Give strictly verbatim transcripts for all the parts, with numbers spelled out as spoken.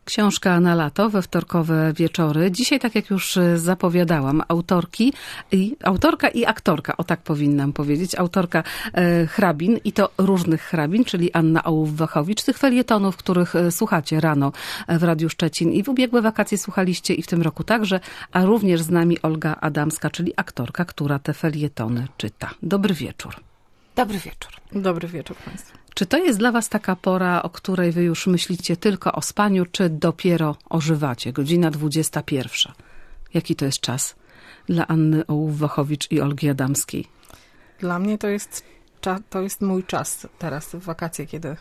Książka na lato, we wtorkowe wieczory. Dzisiaj, tak jak już zapowiadałam, autorki i, autorka i aktorka, o tak powinnam powiedzieć, autorka e, hrabin i to różnych hrabin, czyli Anna Ołów-Wachowicz, tych felietonów, których słuchacie rano w Radiu Szczecin i w ubiegłe wakacje słuchaliście i w tym roku także, a również z nami Olga Adamska, czyli aktorka, która te felietony czyta. Dobry wieczór. Dobry wieczór. Dobry wieczór Państwu. Czy to jest dla was taka pora, o której wy już myślicie tylko o spaniu, czy dopiero ożywacie? Godzina dwudziesta pierwsza. Jaki to jest czas dla Anny Ołów-Wachowicz i Olgi Adamskiej? Dla mnie to jest, to jest mój czas teraz w wakacje, kiedy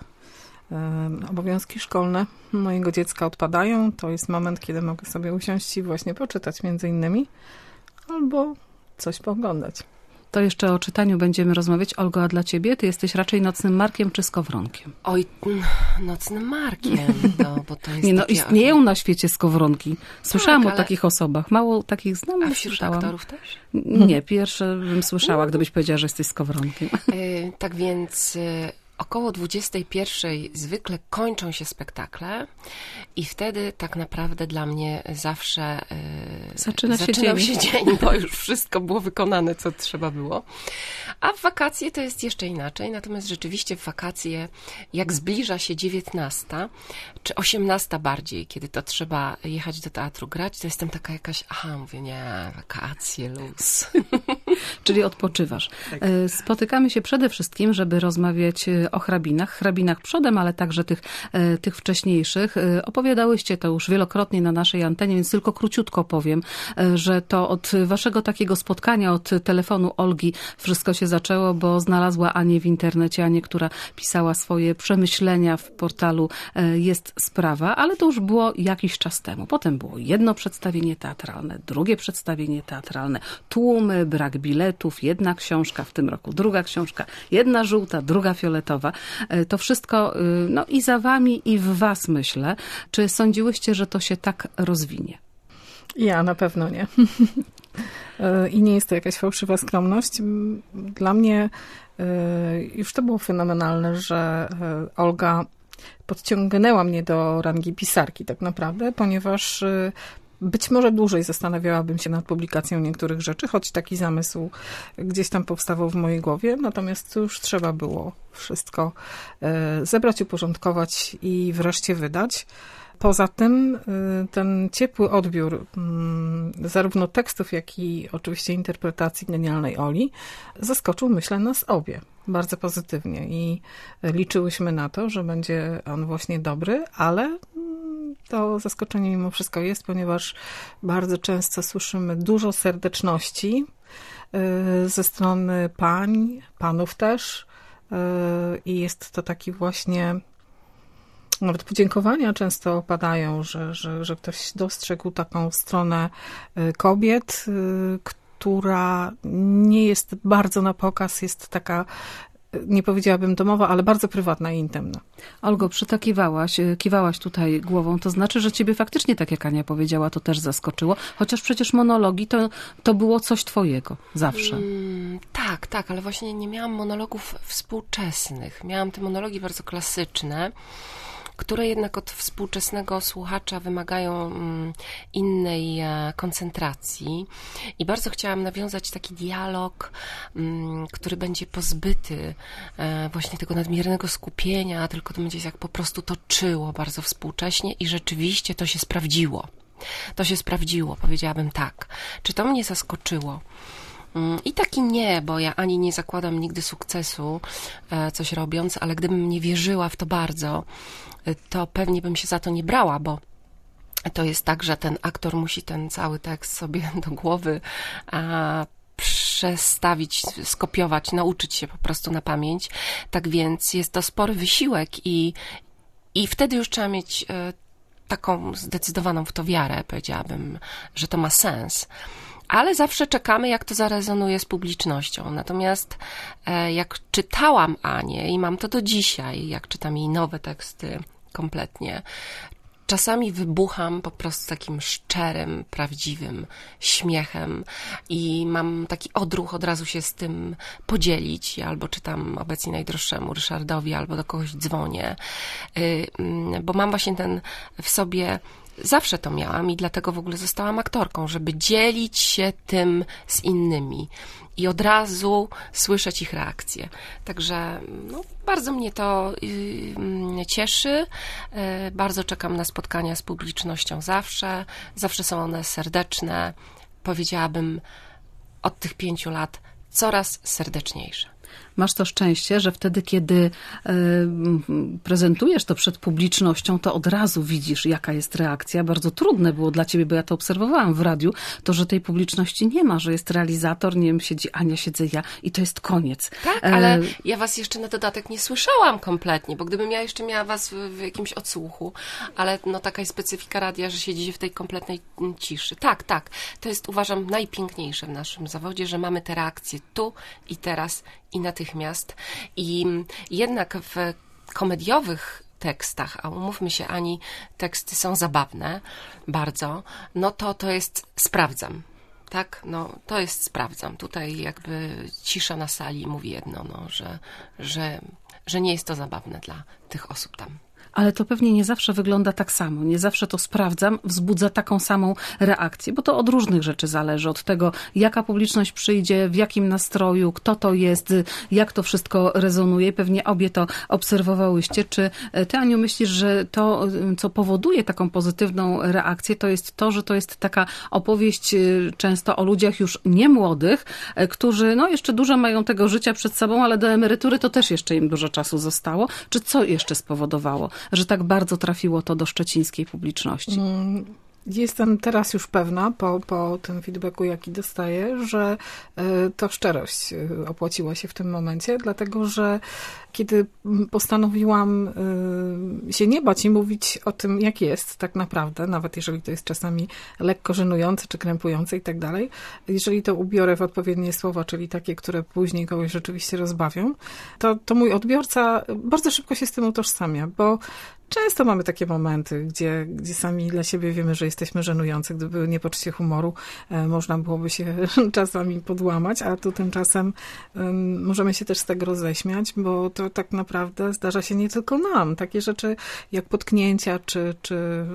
um, obowiązki szkolne mojego dziecka odpadają. To jest moment, kiedy mogę sobie usiąść i właśnie poczytać między innymi albo coś pooglądać. To jeszcze o czytaniu będziemy rozmawiać. Olgo, a dla ciebie? Ty jesteś raczej nocnym markiem czy skowronkiem? Oj, nocnym markiem, no, bo to jest Nie, no takie... istnieją na świecie skowronki. Słyszałam tak, o ale... takich osobach. Mało takich znam. A wśród słyszałam. aktorów też? Nie, pierwsze bym słyszała, gdybyś powiedziała, że jesteś skowronkiem. Yy, tak więc... Yy... Około dwudziestej pierwszej zwykle kończą się spektakle i wtedy tak naprawdę dla mnie zawsze yy, Zaczyna się zaczynał dzień. się dzień, bo już wszystko było wykonane, co trzeba było. A w wakacje to jest jeszcze inaczej, natomiast rzeczywiście w wakacje, jak zbliża się dziewiętnasta, czy osiemnasta bardziej, kiedy to trzeba jechać do teatru grać, to jestem taka jakaś, aha, mówię, nie, wakacje, luz. Czyli odpoczywasz. Tak. Spotykamy się przede wszystkim, żeby rozmawiać o hrabinach, hrabinach przodem, ale także tych, tych wcześniejszych. Opowiadałyście to już wielokrotnie na naszej antenie, więc tylko króciutko powiem, że to od waszego takiego spotkania, od telefonu Olgi wszystko się zaczęło, bo znalazła Anię w internecie, Anię, która pisała swoje przemyślenia w portalu Jest Sprawa, ale to już było jakiś czas temu. Potem było jedno przedstawienie teatralne, drugie przedstawienie teatralne, tłumy, brak biletów, jedna książka, w tym roku druga książka, jedna żółta, druga fioletowa. To wszystko no, i za wami, i w was, myślę. Czy sądziłyście, że to się tak rozwinie? Ja na pewno nie. I nie jest to jakaś fałszywa skromność. Dla mnie już to było fenomenalne, że Olga podciągnęła mnie do rangi pisarki tak naprawdę, ponieważ być może dłużej zastanawiałabym się nad publikacją niektórych rzeczy, choć taki zamysł gdzieś tam powstawał w mojej głowie, natomiast już trzeba było wszystko zebrać, uporządkować i wreszcie wydać. Poza tym ten ciepły odbiór zarówno tekstów, jak i oczywiście interpretacji genialnej Oli zaskoczył, myślę, nas obie bardzo pozytywnie i liczyłyśmy na to, że będzie on właśnie dobry, ale to zaskoczenie mimo wszystko jest, ponieważ bardzo często słyszymy dużo serdeczności ze strony pań, panów też i jest to taki właśnie, nawet podziękowania często padają, że, że, że ktoś dostrzegł taką stronę kobiet, która nie jest bardzo na pokaz, jest taka, nie powiedziałabym domowa, ale bardzo prywatna i intymna. Olgo, przytakiwałaś, kiwałaś tutaj głową, to znaczy, że ciebie faktycznie, tak jak Ania powiedziała, to też zaskoczyło, chociaż przecież monologi to, to było coś twojego, zawsze. Mm, tak, tak, ale właśnie nie miałam monologów współczesnych. Miałam te monologi bardzo klasyczne, które jednak od współczesnego słuchacza wymagają innej koncentracji. I bardzo chciałam nawiązać taki dialog, który będzie pozbyty właśnie tego nadmiernego skupienia, tylko to będzie się jak po prostu toczyło bardzo współcześnie i rzeczywiście to się sprawdziło. To się sprawdziło, powiedziałabym tak. Czy to mnie zaskoczyło? I taki nie, bo ja ani nie zakładam nigdy sukcesu coś robiąc, ale gdybym nie wierzyła w to bardzo, to pewnie bym się za to nie brała, bo to jest tak, że ten aktor musi ten cały tekst sobie do głowy a, przestawić, skopiować, nauczyć się po prostu na pamięć. Tak więc jest to spory wysiłek i, i wtedy już trzeba mieć e, taką zdecydowaną w to wiarę, powiedziałabym, że to ma sens. Ale zawsze czekamy, jak to zarezonuje z publicznością. Natomiast e, jak czytałam Anię i mam to do dzisiaj, jak czytam jej nowe teksty kompletnie, czasami wybucham po prostu takim szczerym, prawdziwym śmiechem i mam taki odruch od razu się z tym podzielić. Albo czytam obecnie najdroższemu Ryszardowi, albo do kogoś dzwonię, bo mam właśnie ten w sobie, zawsze to miałam i dlatego w ogóle zostałam aktorką, żeby dzielić się tym z innymi i od razu słyszeć ich reakcje. Także no, bardzo mnie to yy, cieszy. Yy, bardzo czekam na spotkania z publicznością zawsze. Zawsze są one serdeczne. Powiedziałabym od tych pięciu lat coraz serdeczniejsze. Masz to szczęście, że wtedy, kiedy y, prezentujesz to przed publicznością, to od razu widzisz, jaka jest reakcja. Bardzo trudne było dla ciebie, bo ja to obserwowałam w radiu, to, że tej publiczności nie ma, że jest realizator, nie wiem, siedzi Ania, siedzę ja i to jest koniec. Tak, ale e... ja was jeszcze na dodatek nie słyszałam kompletnie, bo gdybym ja jeszcze miała was w, w jakimś odsłuchu, ale no taka jest specyfika radia, że siedzicie w tej kompletnej ciszy. Tak, tak, to jest, uważam, najpiękniejsze w naszym zawodzie, że mamy te reakcje tu i teraz i natychmiast. I jednak w komediowych tekstach, a umówmy się, Ani, teksty są zabawne bardzo, no to to jest sprawdzam. Tak, no to jest sprawdzam. Tutaj jakby cisza na sali mówi jedno, no, że, że, że nie jest to zabawne dla tych osób tam. Ale to pewnie nie zawsze wygląda tak samo. Nie zawsze to sprawdzam, wzbudza taką samą reakcję, bo to od różnych rzeczy zależy. Od tego, jaka publiczność przyjdzie, w jakim nastroju, kto to jest, jak to wszystko rezonuje. Pewnie obie to obserwowałyście. Czy ty, Aniu, myślisz, że to, co powoduje taką pozytywną reakcję, to jest to, że to jest taka opowieść często o ludziach już niemłodych, którzy no jeszcze dużo mają tego życia przed sobą, ale do emerytury to też jeszcze im dużo czasu zostało. Czy co jeszcze spowodowało, że tak bardzo trafiło to do szczecińskiej publiczności? Jestem teraz już pewna, po, po tym feedbacku, jaki dostaję, że to szczerość opłaciła się w tym momencie, dlatego że kiedy postanowiłam się nie bać i mówić o tym, jak jest tak naprawdę, nawet jeżeli to jest czasami lekko żenujące czy krępujące i tak dalej, jeżeli to ubiorę w odpowiednie słowa, czyli takie, które później kogoś rzeczywiście rozbawią, to, to mój odbiorca bardzo szybko się z tym utożsamia, bo często mamy takie momenty, gdzie, gdzie sami dla siebie wiemy, że jesteśmy żenujący. Gdyby były niepoczucie humoru, e, można byłoby się czasami podłamać, a tu tymczasem um, możemy się też z tego roześmiać, bo to tak naprawdę zdarza się nie tylko nam. Takie rzeczy jak potknięcia, czy, czy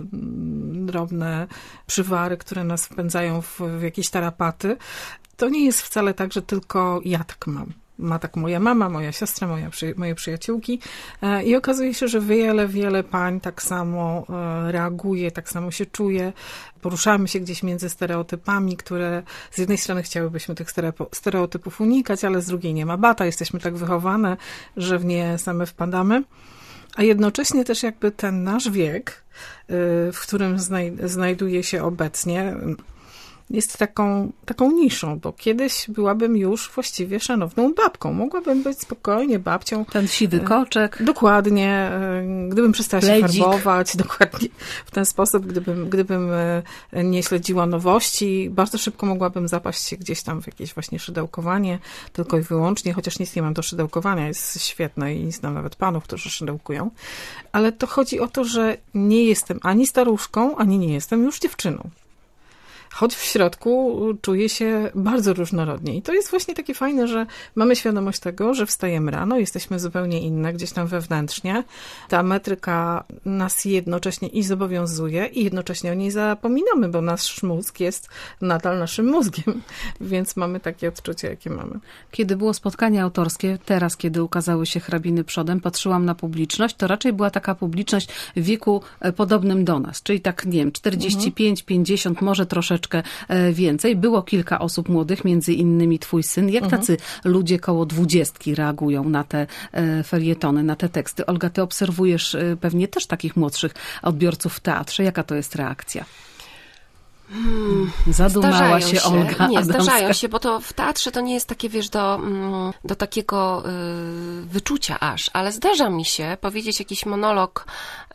drobne przywary, które nas wpędzają w, w jakieś tarapaty, to nie jest wcale tak, że tylko ja tak mam. Ma tak moja mama, moja siostra, moja, moje przyjaciółki i okazuje się, że wiele, wiele pań tak samo reaguje, tak samo się czuje. Poruszamy się gdzieś między stereotypami, które z jednej strony chciałybyśmy tych stereotypów unikać, ale z drugiej nie ma bata. Jesteśmy tak wychowane, że w nie same wpadamy. A jednocześnie też jakby ten nasz wiek, w którym znaj- znajduje się obecnie, jest taką, taką niszą, bo kiedyś byłabym już właściwie szanowną babką. Mogłabym być spokojnie babcią. Ten siwy koczek. Dokładnie. Gdybym przestała Pledzik. się farbować, dokładnie w ten sposób, gdybym, gdybym nie śledziła nowości, bardzo szybko mogłabym zapaść się gdzieś tam w jakieś właśnie szydełkowanie, tylko i wyłącznie, chociaż nic nie mam do szydełkowania, jest świetne i znam nawet panów, którzy szydełkują. Ale to chodzi o to, że nie jestem ani staruszką, ani nie jestem już dziewczyną. Choć w środku czuję się bardzo różnorodnie. I to jest właśnie takie fajne, że mamy świadomość tego, że wstajemy rano, jesteśmy zupełnie inne, gdzieś tam wewnętrznie. Ta metryka nas jednocześnie i zobowiązuje, i jednocześnie o niej zapominamy, bo nasz mózg jest nadal naszym mózgiem. Więc mamy takie odczucie, jakie mamy. Kiedy było spotkanie autorskie, teraz, kiedy ukazały się Hrabiny przodem, patrzyłam na publiczność, to raczej była taka publiczność w wieku podobnym do nas. Czyli tak, nie wiem, czterdzieści pięć, pięćdziesiąt, może troszeczkę więcej. Było kilka osób młodych, między innymi twój syn. Jak tacy mhm. ludzie koło dwudziestki reagują na te felietony, na te teksty? Olga, ty obserwujesz pewnie też takich młodszych odbiorców w teatrze. Jaka to jest reakcja? Hmm, Zadumała się, się Olga Nie, Adamska. zdarzają się, bo to w teatrze to nie jest takie, wiesz, do, do takiego y, wyczucia aż, ale zdarza mi się powiedzieć jakiś monolog,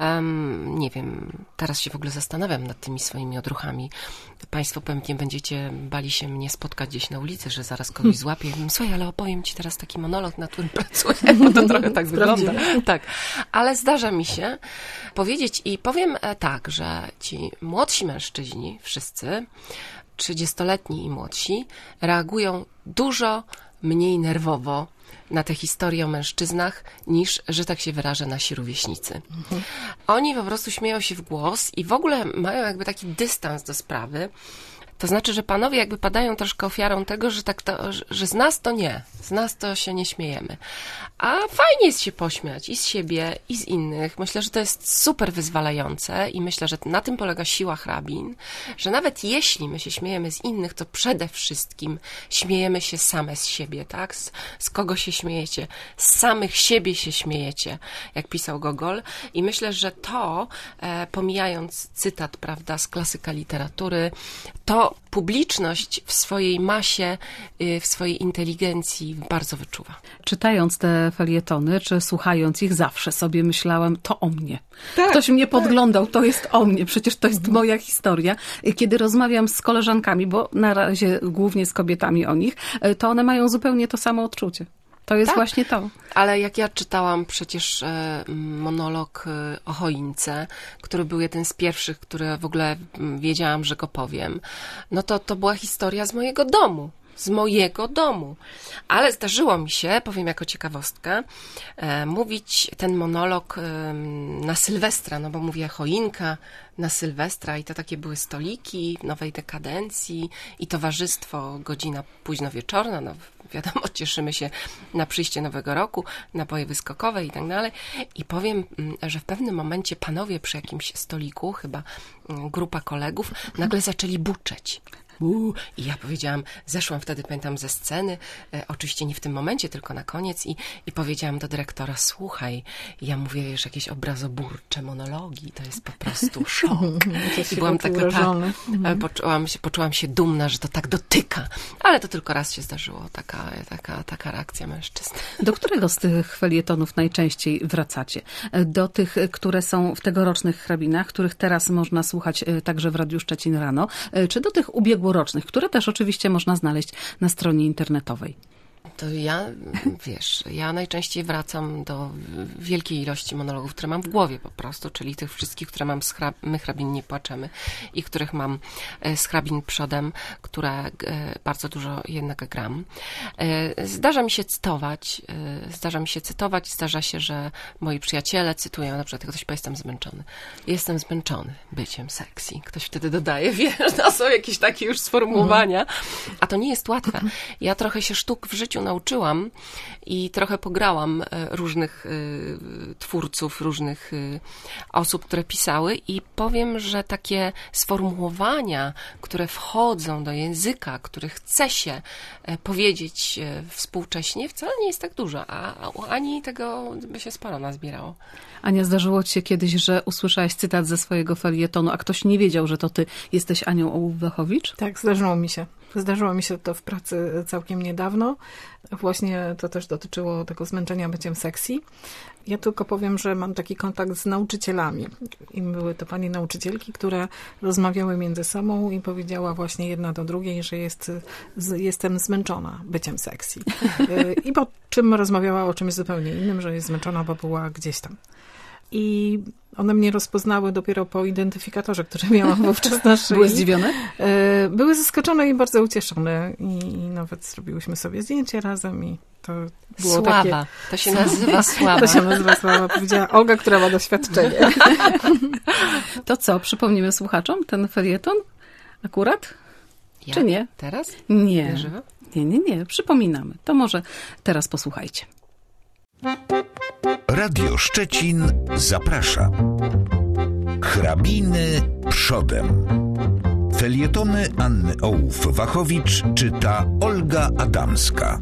um, nie wiem, teraz się w ogóle zastanawiam nad tymi swoimi odruchami. Państwo pewnie będziecie bali się mnie spotkać gdzieś na ulicy, że zaraz kogoś złapię. Słuchaj, ale opowiem ci teraz taki monolog, na którym pracuję, bo to trochę tak wygląda. Tak, ale zdarza mi się powiedzieć i powiem tak, że ci młodsi mężczyźni, wszyscy, trzydziestoletni i młodsi, reagują dużo mniej nerwowo na te historie o mężczyznach, niż, że tak się wyrażę, nasi rówieśnicy. Mhm. Oni po prostu śmieją się w głos i w ogóle mają jakby taki dystans do sprawy. To znaczy, że panowie jakby padają troszkę ofiarą tego, że tak to, że z nas to nie, z nas to się nie śmiejemy. A fajnie jest się pośmiać i z siebie, i z innych. Myślę, że to jest super wyzwalające i myślę, że na tym polega siła hrabin, że nawet jeśli my się śmiejemy z innych, to przede wszystkim śmiejemy się same z siebie, tak? Z, z kogo się śmiejecie? Z samych siebie się śmiejecie, jak pisał Gogol. I myślę, że to, e, pomijając cytat, prawda, z klasyka literatury, to publiczność w swojej masie, w swojej inteligencji bardzo wyczuwa. Czytając te felietony, czy słuchając ich, zawsze sobie myślałam, to o mnie. Tak, Ktoś mnie tak. podglądał, to jest o mnie, przecież to jest moja historia. Kiedy rozmawiam z koleżankami, bo na razie głównie z kobietami o nich, to one mają zupełnie to samo odczucie. To jest tak, właśnie to. Ale jak ja czytałam przecież e, monolog e, o choince, który był jeden z pierwszych, który w ogóle m, wiedziałam, że go powiem, no to to była historia z mojego domu. Z mojego domu. Ale zdarzyło mi się, powiem jako ciekawostkę, e, mówić ten monolog e, na Sylwestra, no bo mówię choinka na Sylwestra i to takie były stoliki nowej dekadencji i towarzystwo, godzina późno wieczorna, no wiadomo, cieszymy się na przyjście nowego roku, napoje wyskokowe i tak dalej. I powiem, że w pewnym momencie panowie przy jakimś stoliku, chyba grupa kolegów, nagle zaczęli buczeć. Uuu. I ja powiedziałam, zeszłam wtedy, pamiętam, ze sceny, e, oczywiście nie w tym momencie, tylko na koniec i, i powiedziałam do dyrektora, słuchaj, ja mówię, wiesz, jakieś obrazoburcze monologi, to jest po prostu szok. I byłam taka, ta, mhm. poczułam, się, poczułam się dumna, że to tak dotyka, ale to tylko raz się zdarzyło, taka, taka, taka reakcja mężczyzn. Do którego z tych felietonów najczęściej wracacie? Do tych, które są w tegorocznych hrabinach, których teraz można słuchać także w Radiu Szczecin rano, czy do tych ubiegłorocznych, które też oczywiście można znaleźć na stronie internetowej? To ja, wiesz, ja najczęściej wracam do wielkiej ilości monologów, które mam w głowie po prostu, czyli tych wszystkich, które mam z hrab- My hrabin nie płaczemy i których mam z hrabin przodem, które bardzo dużo jednak gram. Zdarza mi się cytować, zdarza mi się cytować, zdarza się, że moi przyjaciele cytują, na przykład ktoś powie, jestem zmęczony. Jestem zmęczony byciem sexy. Ktoś wtedy dodaje, wiesz, to są jakieś takie już sformułowania, a to nie jest łatwe. Ja trochę się sztuk w życiu nauczyłam i trochę pograłam różnych y, twórców, różnych y, osób, które pisały i powiem, że takie sformułowania, które wchodzą do języka, który chce się y, powiedzieć y, współcześnie, wcale nie jest tak dużo, a, a u Ani tego by się sporo nazbierało. Ania, zdarzyło ci się kiedyś, że usłyszałaś cytat ze swojego felietonu, a ktoś nie wiedział, że to ty jesteś Anią Ołów-Wlechowicz? Tak, zdarzyło mi się. Zdarzyło mi się to w pracy całkiem niedawno. Właśnie to też dotyczyło tego zmęczenia byciem sexy. Ja tylko powiem, że mam taki kontakt z nauczycielami. I były to panie nauczycielki, które rozmawiały między sobą i powiedziała właśnie jedna do drugiej, że jest, z, jestem zmęczona byciem sexy. I po czym rozmawiała o czymś zupełnie innym, że jest zmęczona, bo była gdzieś tam. I one mnie rozpoznały dopiero po identyfikatorze, który miałam wówczas na szyi. Były zdziwione? Były zaskoczone i bardzo ucieszone. I, i nawet zrobiłyśmy sobie zdjęcie razem i to było sława. takie... To się nazywa sława. To się nazywa sława. Powiedziała Olga, która ma doświadczenie. To co, przypomnimy słuchaczom ten felieton? Akurat? Ja? Czy nie? Teraz? Nie. Na żywo? Nie, nie, nie. Przypominamy. To może teraz posłuchajcie. Radio Szczecin zaprasza. Hrabiny przodem. Felietony Anny Ołów-Wachowicz czyta Olga Adamska.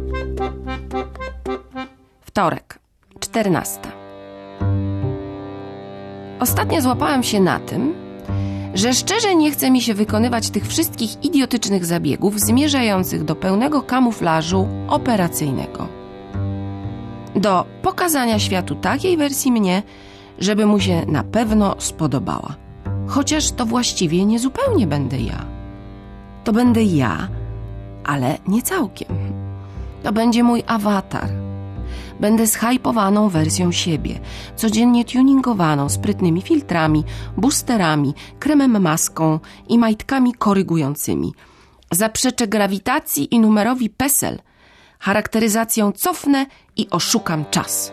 Wtorek, czternasta. Ostatnio złapałam się na tym, że szczerze nie chce mi się wykonywać tych wszystkich idiotycznych zabiegów zmierzających do pełnego kamuflażu operacyjnego. Do pokazania światu takiej wersji mnie, żeby mu się na pewno spodobała. Chociaż to właściwie nie zupełnie będę ja. To będę ja, ale nie całkiem. To będzie mój awatar. Będę zhypowaną wersją siebie, codziennie tuningowaną sprytnymi filtrami, boosterami, kremem maską i majtkami korygującymi. Zaprzeczę grawitacji i numerowi PESEL. Charakteryzacją cofnę i oszukam czas.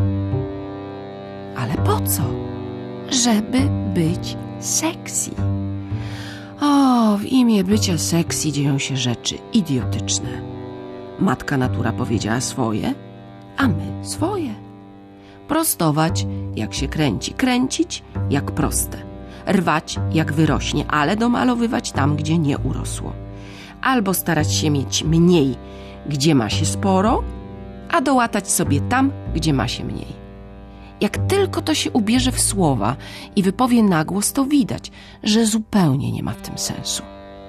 Ale po co? Żeby być sexy. O, w imię bycia sexy dzieją się rzeczy idiotyczne. Matka natura powiedziała swoje, a my swoje. Prostować, jak się kręci, kręcić, jak proste. Rwać, jak wyrośnie, ale domalowywać tam, gdzie nie urosło. Albo starać się mieć mniej, gdzie ma się sporo, a dołatać sobie tam, gdzie ma się mniej. Jak tylko to się ubierze w słowa i wypowie na głos, to widać, że zupełnie nie ma w tym sensu.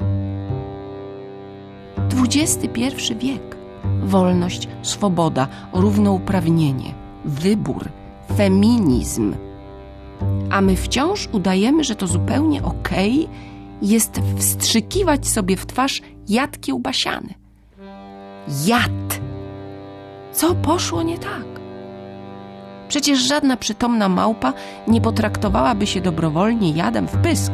dwudziesty pierwszy wiek. Wolność, swoboda, równouprawnienie, wybór, feminizm. A my wciąż udajemy, że to zupełnie okej jest wstrzykiwać sobie w twarz jad kiełbasiany. Jad! Co poszło nie tak? Przecież żadna przytomna małpa nie potraktowałaby się dobrowolnie jadem w pysk.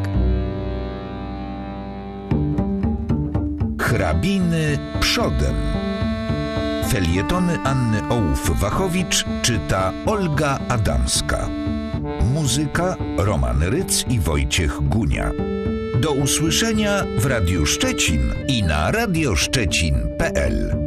Hrabiny przodem. Felietony Anny Ołów-Wachowicz czyta Olga Adamska. Muzyka Roman Ryc i Wojciech Gunia. Do usłyszenia w Radiu Szczecin i na radioszczecin kropka p l.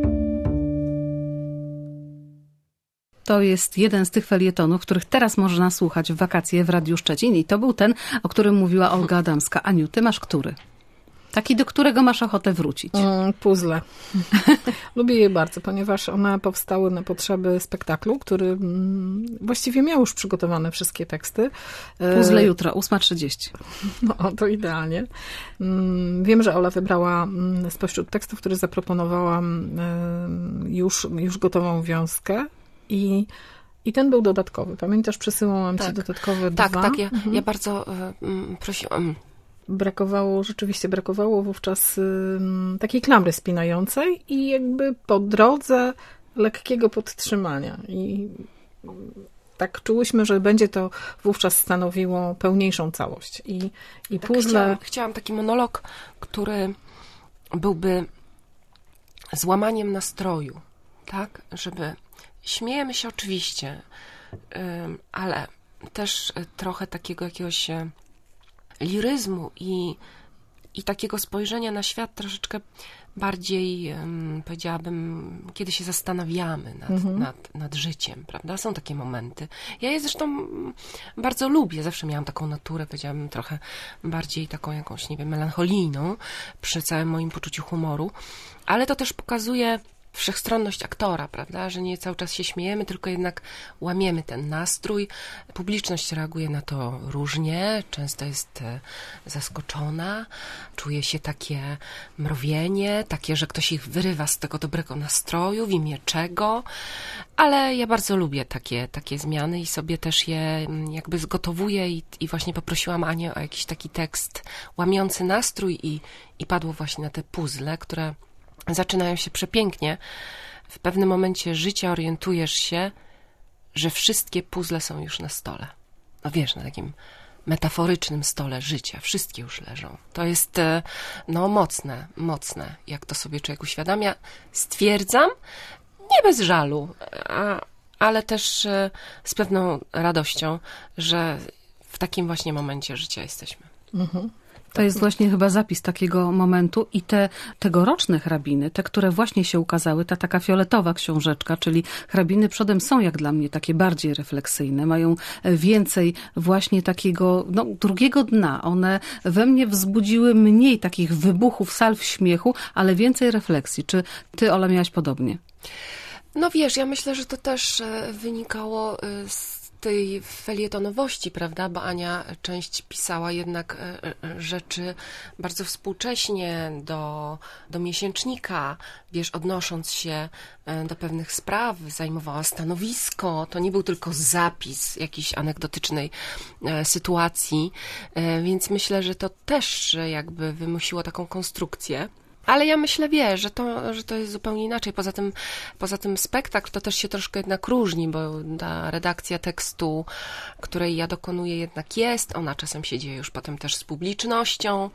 To jest jeden z tych felietonów, których teraz można słuchać w wakacje w Radiu Szczecin i to był ten, o którym mówiła Olga Adamska. Aniu, ty masz który? Taki, do którego masz ochotę wrócić. Mm, puzzle. Lubię je bardzo, ponieważ one powstały na potrzeby spektaklu, który mm, właściwie miał już przygotowane wszystkie teksty. Puzzle jutro, ósma trzydzieści. No, to idealnie. Mm, wiem, że Ola wybrała mm, spośród tekstów, które zaproponowałam y, już, już gotową wiązkę i I ten był dodatkowy. Pamiętasz, przesyłałam tak. ci dodatkowe tak, dwa? Tak, ja, mhm. ja bardzo y, prosiłam. Brakowało, rzeczywiście brakowało wówczas y, takiej klamry spinającej i jakby po drodze lekkiego podtrzymania. I y, tak czułyśmy, że będzie to wówczas stanowiło pełniejszą całość. I, i tak, puzzle... Chciałam, chciałam taki monolog, który byłby złamaniem nastroju, tak? Żeby śmiejemy się oczywiście, y, ale też trochę takiego jakiegoś liryzmu i, i takiego spojrzenia na świat troszeczkę bardziej, um, powiedziałabym, kiedy się zastanawiamy nad, mhm. nad, nad życiem, prawda? Są takie momenty. Ja je zresztą bardzo lubię. Zawsze miałam taką naturę, powiedziałabym, trochę bardziej taką jakąś, nie wiem, melancholijną przy całym moim poczuciu humoru, ale to też pokazuje wszechstronność aktora, prawda, że nie cały czas się śmiejemy, tylko jednak łamiemy ten nastrój. Publiczność reaguje na to różnie, często jest zaskoczona, czuje się takie mrowienie, takie, że ktoś ich wyrywa z tego dobrego nastroju, w imię czego, ale ja bardzo lubię takie, takie zmiany i sobie też je jakby zgotowuję i, i właśnie poprosiłam Anię o jakiś taki tekst łamiący nastrój i, i padło właśnie na te puzzle, które zaczynają się przepięknie. W pewnym momencie życia orientujesz się, że wszystkie puzzle są już na stole. No wiesz, na takim metaforycznym stole życia. Wszystkie już leżą. To jest, no, mocne, mocne, jak to sobie człowiek uświadamia. Stwierdzam, nie bez żalu, a, ale też z pewną radością, że w takim właśnie momencie życia jesteśmy. Mhm. To jest właśnie chyba zapis takiego momentu i te tegoroczne hrabiny, te, które właśnie się ukazały, ta taka fioletowa książeczka, czyli hrabiny przodem są jak dla mnie takie bardziej refleksyjne, mają więcej właśnie takiego, no, drugiego dna. One we mnie wzbudziły mniej takich wybuchów, salw śmiechu, ale więcej refleksji. Czy ty, Ola, miałaś podobnie? No wiesz, ja myślę, że to też wynikało z tej felietonowości, prawda, bo Ania część pisała jednak rzeczy bardzo współcześnie do, do miesięcznika, wiesz, odnosząc się do pewnych spraw, zajmowała stanowisko, to nie był tylko zapis jakiejś anegdotycznej sytuacji, więc myślę, że to też jakby wymusiło taką konstrukcję. Ale ja myślę, wiesz, że to, że to jest zupełnie inaczej. Poza tym, poza tym spektakl to też się troszkę jednak różni, bo ta redakcja tekstu, której ja dokonuję, jednak jest. Ona czasem się dzieje już potem też z publicznością,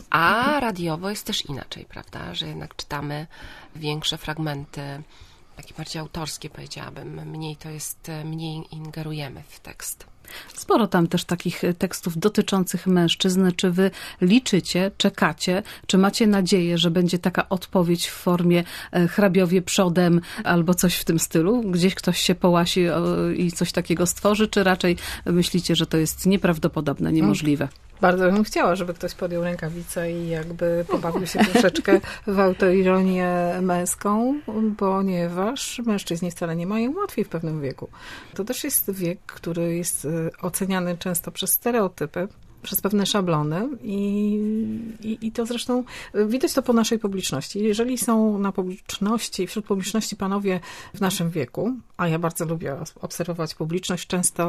a radiowo jest też inaczej, prawda? Że jednak czytamy większe fragmenty, takie bardziej autorskie, powiedziałabym. Mniej to jest, mniej ingerujemy w tekst. Sporo tam też takich tekstów dotyczących mężczyzn. Czy wy liczycie, czekacie, czy macie nadzieję, że będzie taka odpowiedź w formie hrabiowie przodem albo coś w tym stylu? Gdzieś ktoś się połasi i coś takiego stworzy, czy raczej myślicie, że to jest nieprawdopodobne, niemożliwe? Bardzo bym chciała, żeby ktoś podjął rękawicę i jakby pobawił się troszeczkę w autoironię męską, ponieważ mężczyźni wcale nie mają łatwiej w pewnym wieku. To też jest wiek, który jest oceniany często przez stereotypy, przez pewne szablony i, i, i to zresztą widać to po naszej publiczności. Jeżeli są na publiczności, wśród publiczności panowie w naszym wieku, a ja bardzo lubię obserwować publiczność, często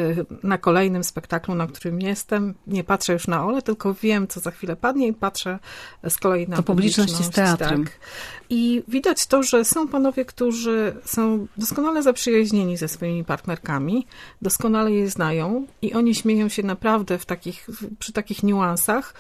na kolejnym spektaklu, na którym jestem, nie patrzę już na Olę, tylko wiem, co za chwilę padnie i patrzę z kolei na to publiczność. To publiczność jest teatrem. Tak. I widać to, że są panowie, którzy są doskonale zaprzyjaźnieni ze swoimi partnerkami, doskonale je znają i oni śmieją się naprawdę w takich, przy takich niuansach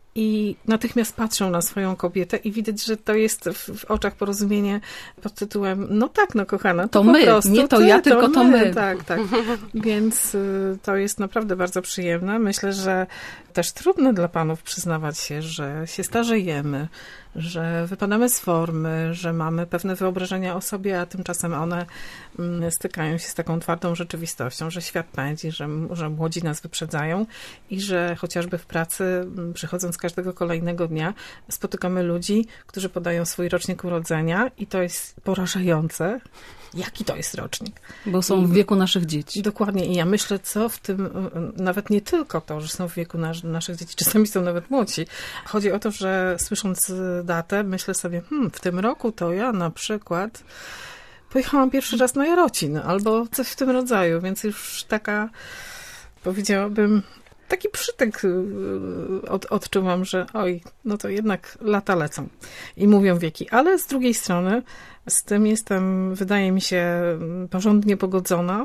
i natychmiast patrzą na swoją kobietę i widać, że to jest w, w oczach porozumienie pod tytułem no tak, no kochana, to, to po my, prostu nie to ty, ja, tylko to my. my. Tak, tak. Więc y, to jest naprawdę bardzo przyjemne. Myślę, że też trudno dla panów przyznawać się, że się starzejemy, że wypadamy z formy, że mamy pewne wyobrażenia o sobie, a tymczasem one stykają się z taką twardą rzeczywistością, że świat pędzi, że, że młodzi nas wyprzedzają i że chociażby w pracy, przychodząc każdego kolejnego dnia, spotykamy ludzi, którzy podają swój rocznik urodzenia i to jest porażające. Jaki to jest rocznik? Bo są w wieku naszych dzieci. Dokładnie. I ja myślę, co w tym, nawet nie tylko to, że są w wieku nas, naszych dzieci, czasami są nawet młodsi. Chodzi o to, że słysząc datę, myślę sobie, hmm, w tym roku to ja na przykład pojechałam pierwszy raz na Jarocin, albo coś w tym rodzaju, więc już taka, powiedziałabym, taki przytyk od, odczuwam, że oj, no to jednak lata lecą i mówią wieki. Ale z drugiej strony z tym jestem, wydaje mi się, porządnie pogodzona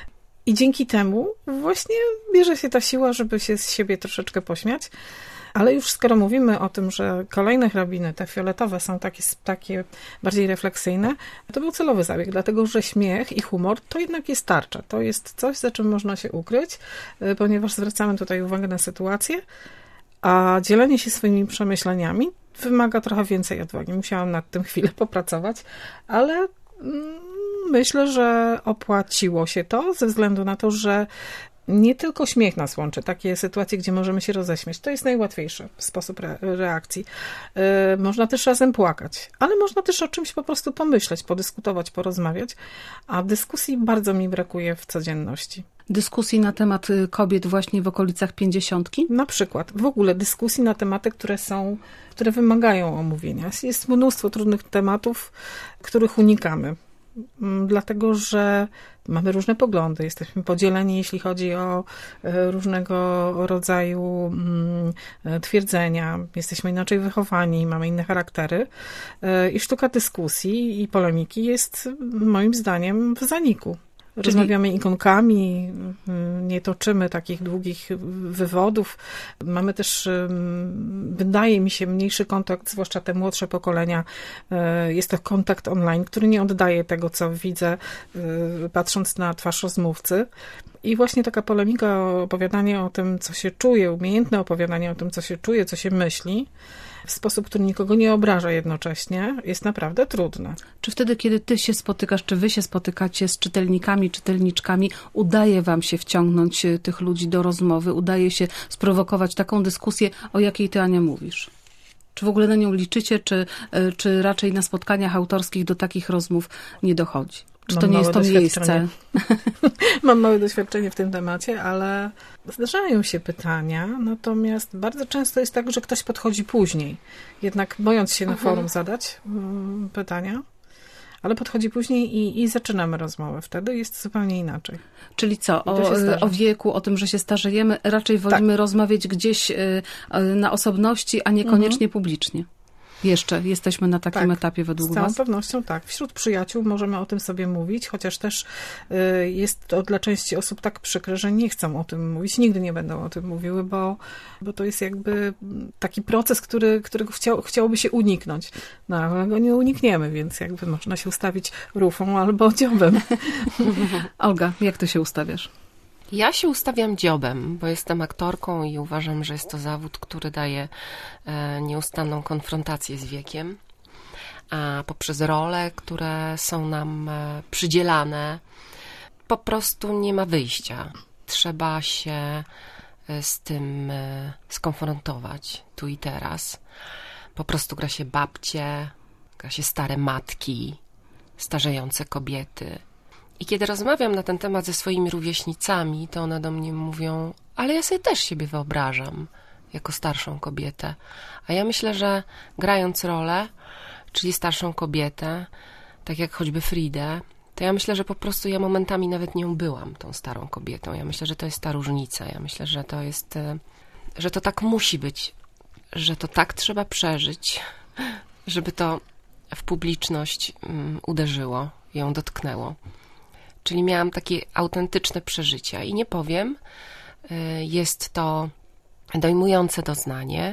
i dzięki temu właśnie bierze się ta siła, żeby się z siebie troszeczkę pośmiać. Ale już skoro mówimy o tym, że kolejne hrabiny, te fioletowe, są takie, takie bardziej refleksyjne, to był celowy zabieg, dlatego że śmiech i humor to jednak jest tarcza. To jest coś, za czym można się ukryć, ponieważ zwracamy tutaj uwagę na sytuację, a dzielenie się swoimi przemyśleniami wymaga trochę więcej odwagi. Musiałam nad tym chwilę popracować, ale myślę, że opłaciło się to ze względu na to, że nie tylko śmiech nas łączy, takie sytuacje, gdzie możemy się roześmiać. To jest najłatwiejszy sposób re- reakcji. Yy, można też razem płakać, ale można też o czymś po prostu pomyśleć, podyskutować, porozmawiać, a dyskusji bardzo mi brakuje w codzienności. Dyskusji na temat kobiet właśnie w okolicach pięćdziesiątki? Na przykład. W ogóle dyskusji na tematy, które są, które wymagają omówienia. Jest mnóstwo trudnych tematów, których unikamy. Dlatego, że mamy różne poglądy, jesteśmy podzieleni, jeśli chodzi o różnego rodzaju twierdzenia, jesteśmy inaczej wychowani, mamy inne charaktery i sztuka dyskusji i polemiki jest moim zdaniem w zaniku. Rozmawiamy ikonkami, nie toczymy takich długich wywodów. Mamy też, wydaje mi się, mniejszy kontakt, zwłaszcza te młodsze pokolenia. Jest to kontakt online, który nie oddaje tego, co widzę, patrząc na twarz rozmówcy. I właśnie taka polemika, opowiadanie o tym, co się czuje, umiejętne opowiadanie o tym, co się czuje, co się myśli, w sposób, który nikogo nie obraża jednocześnie, jest naprawdę trudne. Czy wtedy, kiedy ty się spotykasz, czy wy się spotykacie z czytelnikami, czytelniczkami, udaje wam się wciągnąć tych ludzi do rozmowy, udaje się sprowokować taką dyskusję, o jakiej ty, Ania, mówisz? Czy w ogóle na nią liczycie, czy, czy raczej na spotkaniach autorskich do takich rozmów nie dochodzi? Czy to nie jest to miejsce? Mam małe doświadczenie w tym temacie, ale zdarzają się pytania, natomiast bardzo często jest tak, że ktoś podchodzi później, jednak bojąc się na Mhm. forum zadać um, pytania, ale podchodzi później i, i zaczynamy rozmowę. Wtedy jest zupełnie inaczej. Czyli co? I to się O, zdarza. o wieku, o tym, że się starzejemy, raczej wolimy rozmawiać gdzieś y, y, na osobności, a niekoniecznie Mhm. publicznie. Jeszcze jesteśmy na takim Tak, etapie według Z całą was? pewnością tak. Wśród przyjaciół możemy o tym sobie mówić, chociaż też y, jest to dla części osób tak przykre, że nie chcą o tym mówić, nigdy nie będą o tym mówiły, bo, bo to jest jakby taki proces, który, którego chciał, chciałoby się uniknąć. No, ale go nie unikniemy, więc jakby można się ustawić rufą albo dziobem. Olga, jak ty się ustawiasz? Ja się ustawiam dziobem, bo jestem aktorką i uważam, że jest to zawód, który daje e, nieustanną konfrontację z wiekiem. A poprzez role, które są nam e, przydzielane, po prostu nie ma wyjścia. Trzeba się e, z tym e, skonfrontować tu i teraz. Po prostu gra się babcie, gra się stare matki, starzejące kobiety. I kiedy rozmawiam na ten temat ze swoimi rówieśnicami, to one do mnie mówią, ale ja sobie też siebie wyobrażam jako starszą kobietę. A ja myślę, że grając rolę, czyli starszą kobietę, tak jak choćby Fridę, to ja myślę, że po prostu ja momentami nawet nią byłam, tą starą kobietą. Ja myślę, że to jest ta różnica. Ja myślę, że to jest, że to tak musi być, że to tak trzeba przeżyć, żeby to w publiczność um, uderzyło, ją dotknęło. Czyli miałam takie autentyczne przeżycia i nie powiem, jest to dojmujące doznanie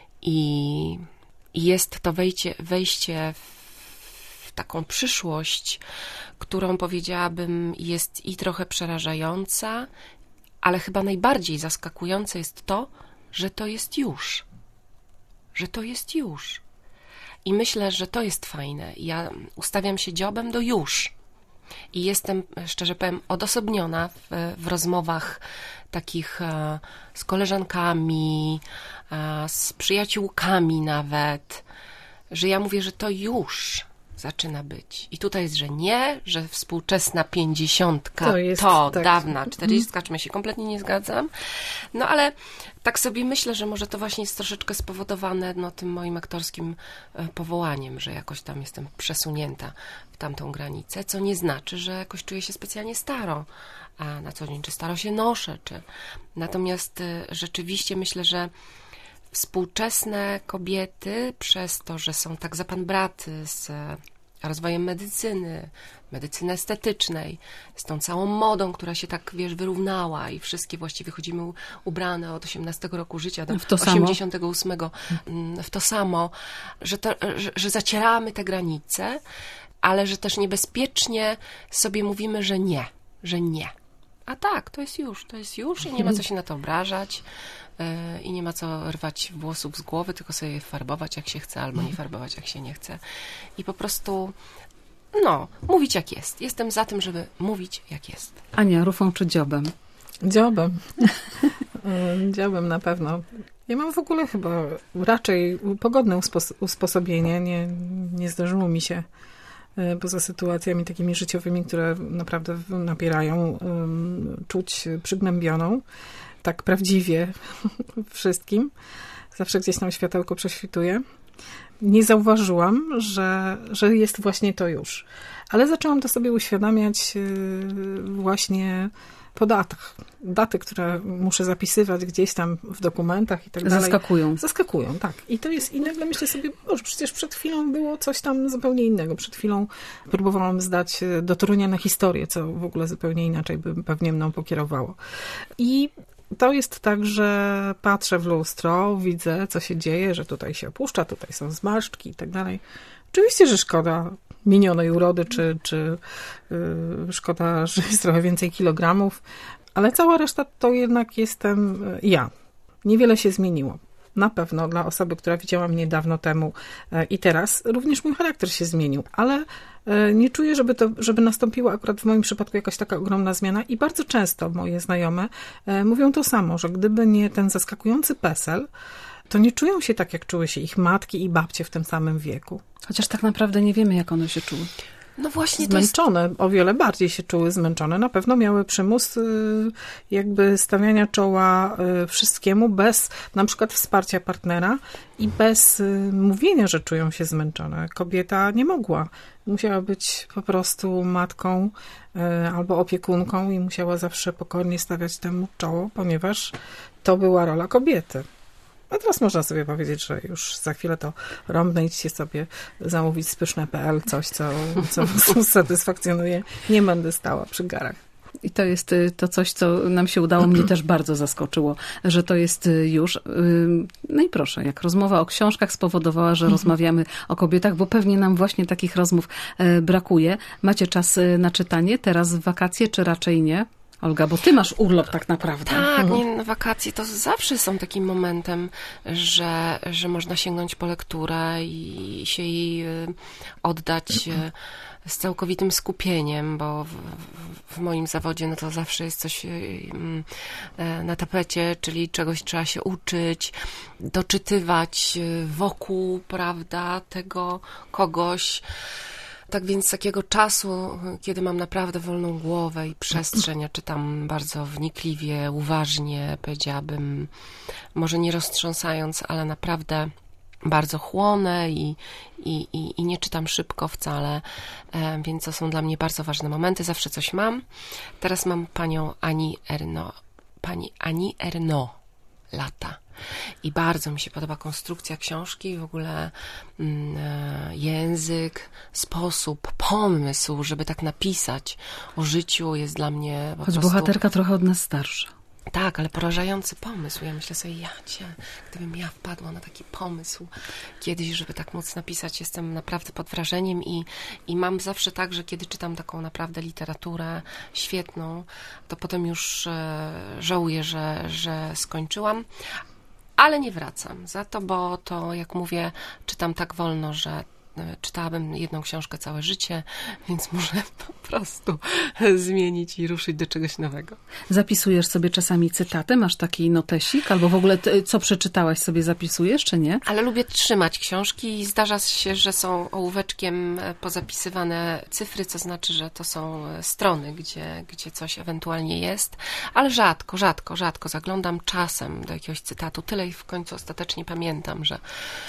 i jest to wejście, wejście w taką przyszłość, którą powiedziałabym jest i trochę przerażająca, ale chyba najbardziej zaskakujące jest to, że to jest już. Że to jest już. I myślę, że to jest fajne. Ja ustawiam się dziobem do już. I jestem, szczerze powiem, odosobniona w, w rozmowach takich e, z koleżankami, e, z przyjaciółkami nawet, że ja mówię, że to już zaczyna być. I tutaj jest, że nie, że współczesna pięćdziesiątka to, jest, to tak. dawna czterdziestka, czym ja się kompletnie nie zgadzam. No ale tak sobie myślę, że może to właśnie jest troszeczkę spowodowane no, tym moim aktorskim powołaniem, że jakoś tam jestem przesunięta w tamtą granicę, co nie znaczy, że jakoś czuję się specjalnie staro, a na co dzień czy staro się noszę, czy... Natomiast rzeczywiście myślę, że współczesne kobiety, przez to, że są tak zapanbraty z rozwojem medycyny, medycyny estetycznej, z tą całą modą, która się tak, wiesz, wyrównała i wszystkie właściwie chodzimy ubrane od osiemnastego roku życia do osiemdziesiątego ósmego w to samo, że, to, że, że zacieramy te granice, ale że też niebezpiecznie sobie mówimy, że nie, że nie. A tak, to jest już, to jest już i nie ma co się na to obrażać. I nie ma co rwać włosów z głowy, tylko sobie je farbować jak się chce, albo nie farbować jak się nie chce. I po prostu, no, mówić jak jest. Jestem za tym, żeby mówić jak jest. Ania, rufą czy dziobem? Dziobem. Dziobem na pewno. Ja mam w ogóle chyba raczej pogodne uspos- usposobienie. Nie, nie zdarzyło mi się poza sytuacjami takimi życiowymi, które naprawdę napierają, um, czuć przygnębioną. Tak prawdziwie wszystkim. Zawsze gdzieś tam światełko prześwituje. Nie zauważyłam, że, że jest właśnie to już. Ale zaczęłam to sobie uświadamiać właśnie po datach. Daty, które muszę zapisywać gdzieś tam w dokumentach i tak dalej. Zaskakują. Zaskakują, tak. I to jest, i nagle myślę sobie, boże, przecież przed chwilą było coś tam zupełnie innego. Przed chwilą próbowałam zdać do Torunia na historię, co w ogóle zupełnie inaczej by pewnie mną pokierowało. I to jest tak, że patrzę w lustro, widzę, co się dzieje, że tutaj się opuszcza, tutaj są zmarszczki i tak dalej. Oczywiście, że szkoda minionej urody, czy, czy yy, szkoda, że jest trochę więcej kilogramów, ale cała reszta to jednak jestem ja. Niewiele się zmieniło. Na pewno dla osoby, która widziała mnie dawno temu i teraz, również mój charakter się zmienił, ale nie czuję, żeby, to, żeby nastąpiła akurat w moim przypadku jakaś taka ogromna zmiana i bardzo często moje znajome mówią to samo, że gdyby nie ten zaskakujący PESEL, to nie czują się tak, jak czuły się ich matki i babcie w tym samym wieku. Chociaż tak naprawdę nie wiemy, jak one się czuły. No właśnie, zmęczone, to jest... o wiele bardziej się czuły zmęczone. Na pewno miały przymus jakby stawiania czoła wszystkiemu bez na przykład wsparcia partnera i bez mówienia, że czują się zmęczone. Kobieta nie mogła. Musiała być po prostu matką albo opiekunką i musiała zawsze pokornie stawiać temu czoło, ponieważ to była rola kobiety. A teraz można sobie powiedzieć, że już za chwilę to rąbnę, idźcie sobie zamówić z pyszne kropka pe el, coś, co, co satysfakcjonuje. Nie będę stała przy garach. I to jest to coś, co nam się udało, mnie też bardzo zaskoczyło, że to jest już. No i proszę, jak rozmowa o książkach spowodowała, że rozmawiamy o kobietach, bo pewnie nam właśnie takich rozmów brakuje. Macie czas na czytanie teraz w wakacje, czy raczej nie? Olga, bo ty masz urlop tak naprawdę. Tak, nie, no, wakacje to zawsze są takim momentem, że, że można sięgnąć po lekturę i się jej oddać z całkowitym skupieniem, bo w, w, w moim zawodzie no to zawsze jest coś na tapecie, czyli czegoś trzeba się uczyć, doczytywać wokół, prawda, tego kogoś. Tak więc takiego czasu, kiedy mam naprawdę wolną głowę i przestrzeń, ja czytam bardzo wnikliwie, uważnie, powiedziałabym, może nie roztrząsając, ale naprawdę bardzo chłonę i, i, i, i nie czytam szybko wcale, e, więc to są dla mnie bardzo ważne momenty, zawsze coś mam. Teraz mam panią Ani Ernaux, pani Ani Ernaux, Lata. I bardzo mi się podoba konstrukcja książki, w ogóle mm, język, sposób, pomysł, żeby tak napisać o życiu jest dla mnie po Choć prostu... bohaterka trochę od nas starsza. Tak, ale porażający pomysł. Ja myślę sobie, ja cię, gdybym ja wpadła na taki pomysł kiedyś, żeby tak móc napisać, jestem naprawdę pod wrażeniem i, i mam zawsze tak, że kiedy czytam taką naprawdę literaturę świetną, to potem już e, żałuję, że, że skończyłam. Ale nie wracam za to, bo to, jak mówię, czytam tak wolno, że czytałabym jedną książkę całe życie, więc muszę po prostu zmienić i ruszyć do czegoś nowego. Zapisujesz sobie czasami cytaty? Masz taki notesik? Albo w ogóle co przeczytałaś sobie zapisujesz, czy nie? Ale lubię trzymać książki i zdarza się, że są ołóweczkiem pozapisywane cyfry, co znaczy, że to są strony, gdzie, gdzie coś ewentualnie jest, ale rzadko, rzadko, rzadko zaglądam czasem do jakiegoś cytatu. Tyle i w końcu ostatecznie pamiętam, że,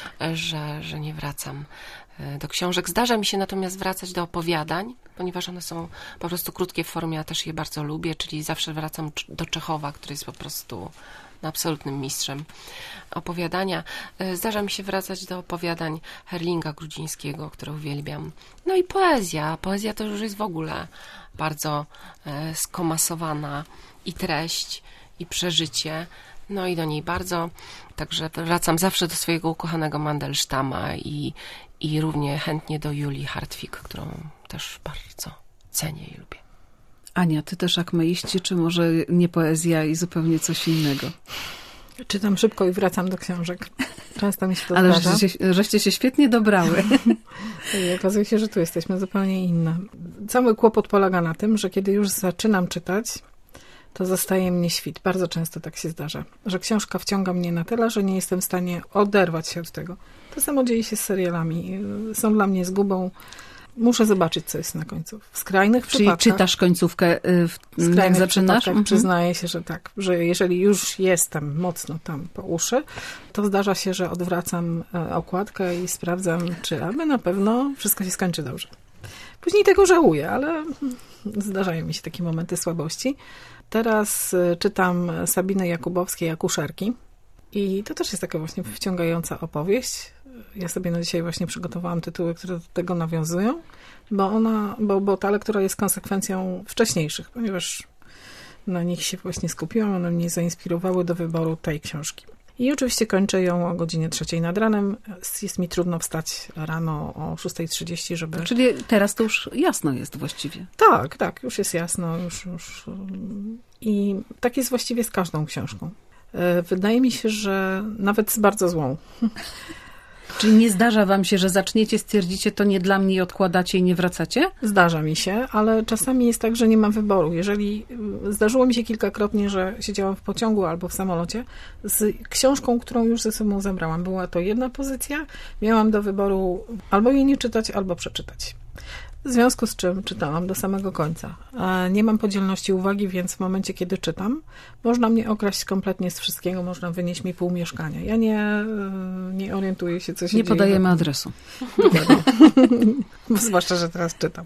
że, że nie wracam do książek. Zdarza mi się natomiast wracać do opowiadań, ponieważ one są po prostu krótkie w formie, a też je bardzo lubię, czyli zawsze wracam do Czechowa, który jest po prostu absolutnym mistrzem opowiadania. Zdarza mi się wracać do opowiadań Herlinga Grudzińskiego, które uwielbiam. No i poezja. Poezja to już jest w ogóle bardzo skomasowana i treść, i przeżycie. No i do niej bardzo. Także wracam zawsze do swojego ukochanego Mandelsztama i, i równie chętnie do Julii Hartwig, którą też bardzo cenię i lubię. Ania, ty też akmeiści, czy może nie poezja i zupełnie coś innego? Czytam szybko i wracam do książek. Często mi się to Ale zdarza. żeście, żeście się świetnie dobrały. I okazuje się, że tu jesteśmy zupełnie inne. Cały kłopot polega na tym, że kiedy już zaczynam czytać, to zostaje mnie świt. Bardzo często tak się zdarza, że książka wciąga mnie na tyle, że nie jestem w stanie oderwać się od tego. To samo dzieje się z serialami. Są dla mnie zgubą. Muszę zobaczyć, co jest na końcu. W skrajnych Czyli przypadkach... czytasz końcówkę, w, w jak zaczynasz? Mhm. Przyznaję się, że tak. Że jeżeli już jestem mocno tam po uszy, to zdarza się, że odwracam okładkę i sprawdzam, czy aby na pewno wszystko się skończy dobrze. Później tego żałuję, ale zdarzają mi się takie momenty słabości. Teraz czytam Sabiny Jakubowskiej Akuszerki i to też jest taka właśnie wciągająca opowieść. Ja sobie na dzisiaj właśnie przygotowałam tytuły, które do tego nawiązują, bo ona, bo, bo ta lektura jest konsekwencją wcześniejszych, ponieważ na nich się właśnie skupiłam, one mnie zainspirowały do wyboru tej książki. I oczywiście kończę ją o godzinie trzeciej nad ranem. Jest mi trudno wstać rano o szósta trzydzieści, żeby... Czyli teraz to już jasno jest właściwie. Tak, tak, już jest jasno. Już, już... I tak jest właściwie z każdą książką. Wydaje mi się, że nawet z bardzo złą. Czyli nie zdarza wam się, że zaczniecie, stwierdzicie, to nie dla mnie i odkładacie i nie wracacie? Zdarza mi się, ale czasami jest tak, że nie mam wyboru. Jeżeli zdarzyło mi się kilkakrotnie, że siedziałam w pociągu albo w samolocie z książką, którą już ze sobą zabrałam. Była to jedna pozycja, miałam do wyboru albo jej nie czytać, albo przeczytać. W związku z czym czytałam do samego końca. Nie mam podzielności uwagi, więc w momencie, kiedy czytam, można mnie okraść kompletnie z wszystkiego, można wynieść mi pół mieszkania. Ja nie, nie orientuję się, co się nie dzieje. Nie podajemy adresu. Zwłaszcza, że teraz czytam.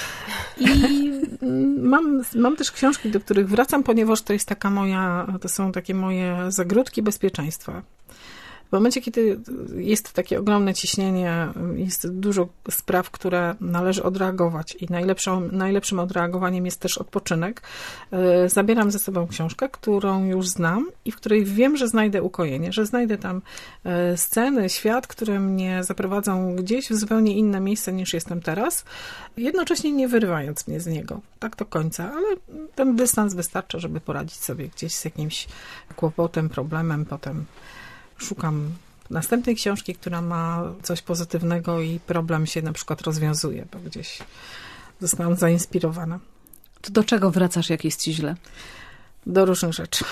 I mam, mam też książki, do których wracam, ponieważ to jest taka moja, to są takie moje zagródki bezpieczeństwa. W momencie, kiedy jest takie ogromne ciśnienie, jest dużo spraw, które należy odreagować i najlepszą, najlepszym odreagowaniem jest też odpoczynek, zabieram ze sobą książkę, którą już znam i w której wiem, że znajdę ukojenie, że znajdę tam sceny, świat, które mnie zaprowadzą gdzieś w zupełnie inne miejsce niż jestem teraz, jednocześnie nie wyrywając mnie z niego, tak do końca, ale ten dystans wystarcza, żeby poradzić sobie gdzieś z jakimś kłopotem, problemem, potem szukam następnej książki, która ma coś pozytywnego i problem się na przykład rozwiązuje, bo gdzieś zostałam zainspirowana. To do czego wracasz, jak jest ci źle? Do różnych rzeczy.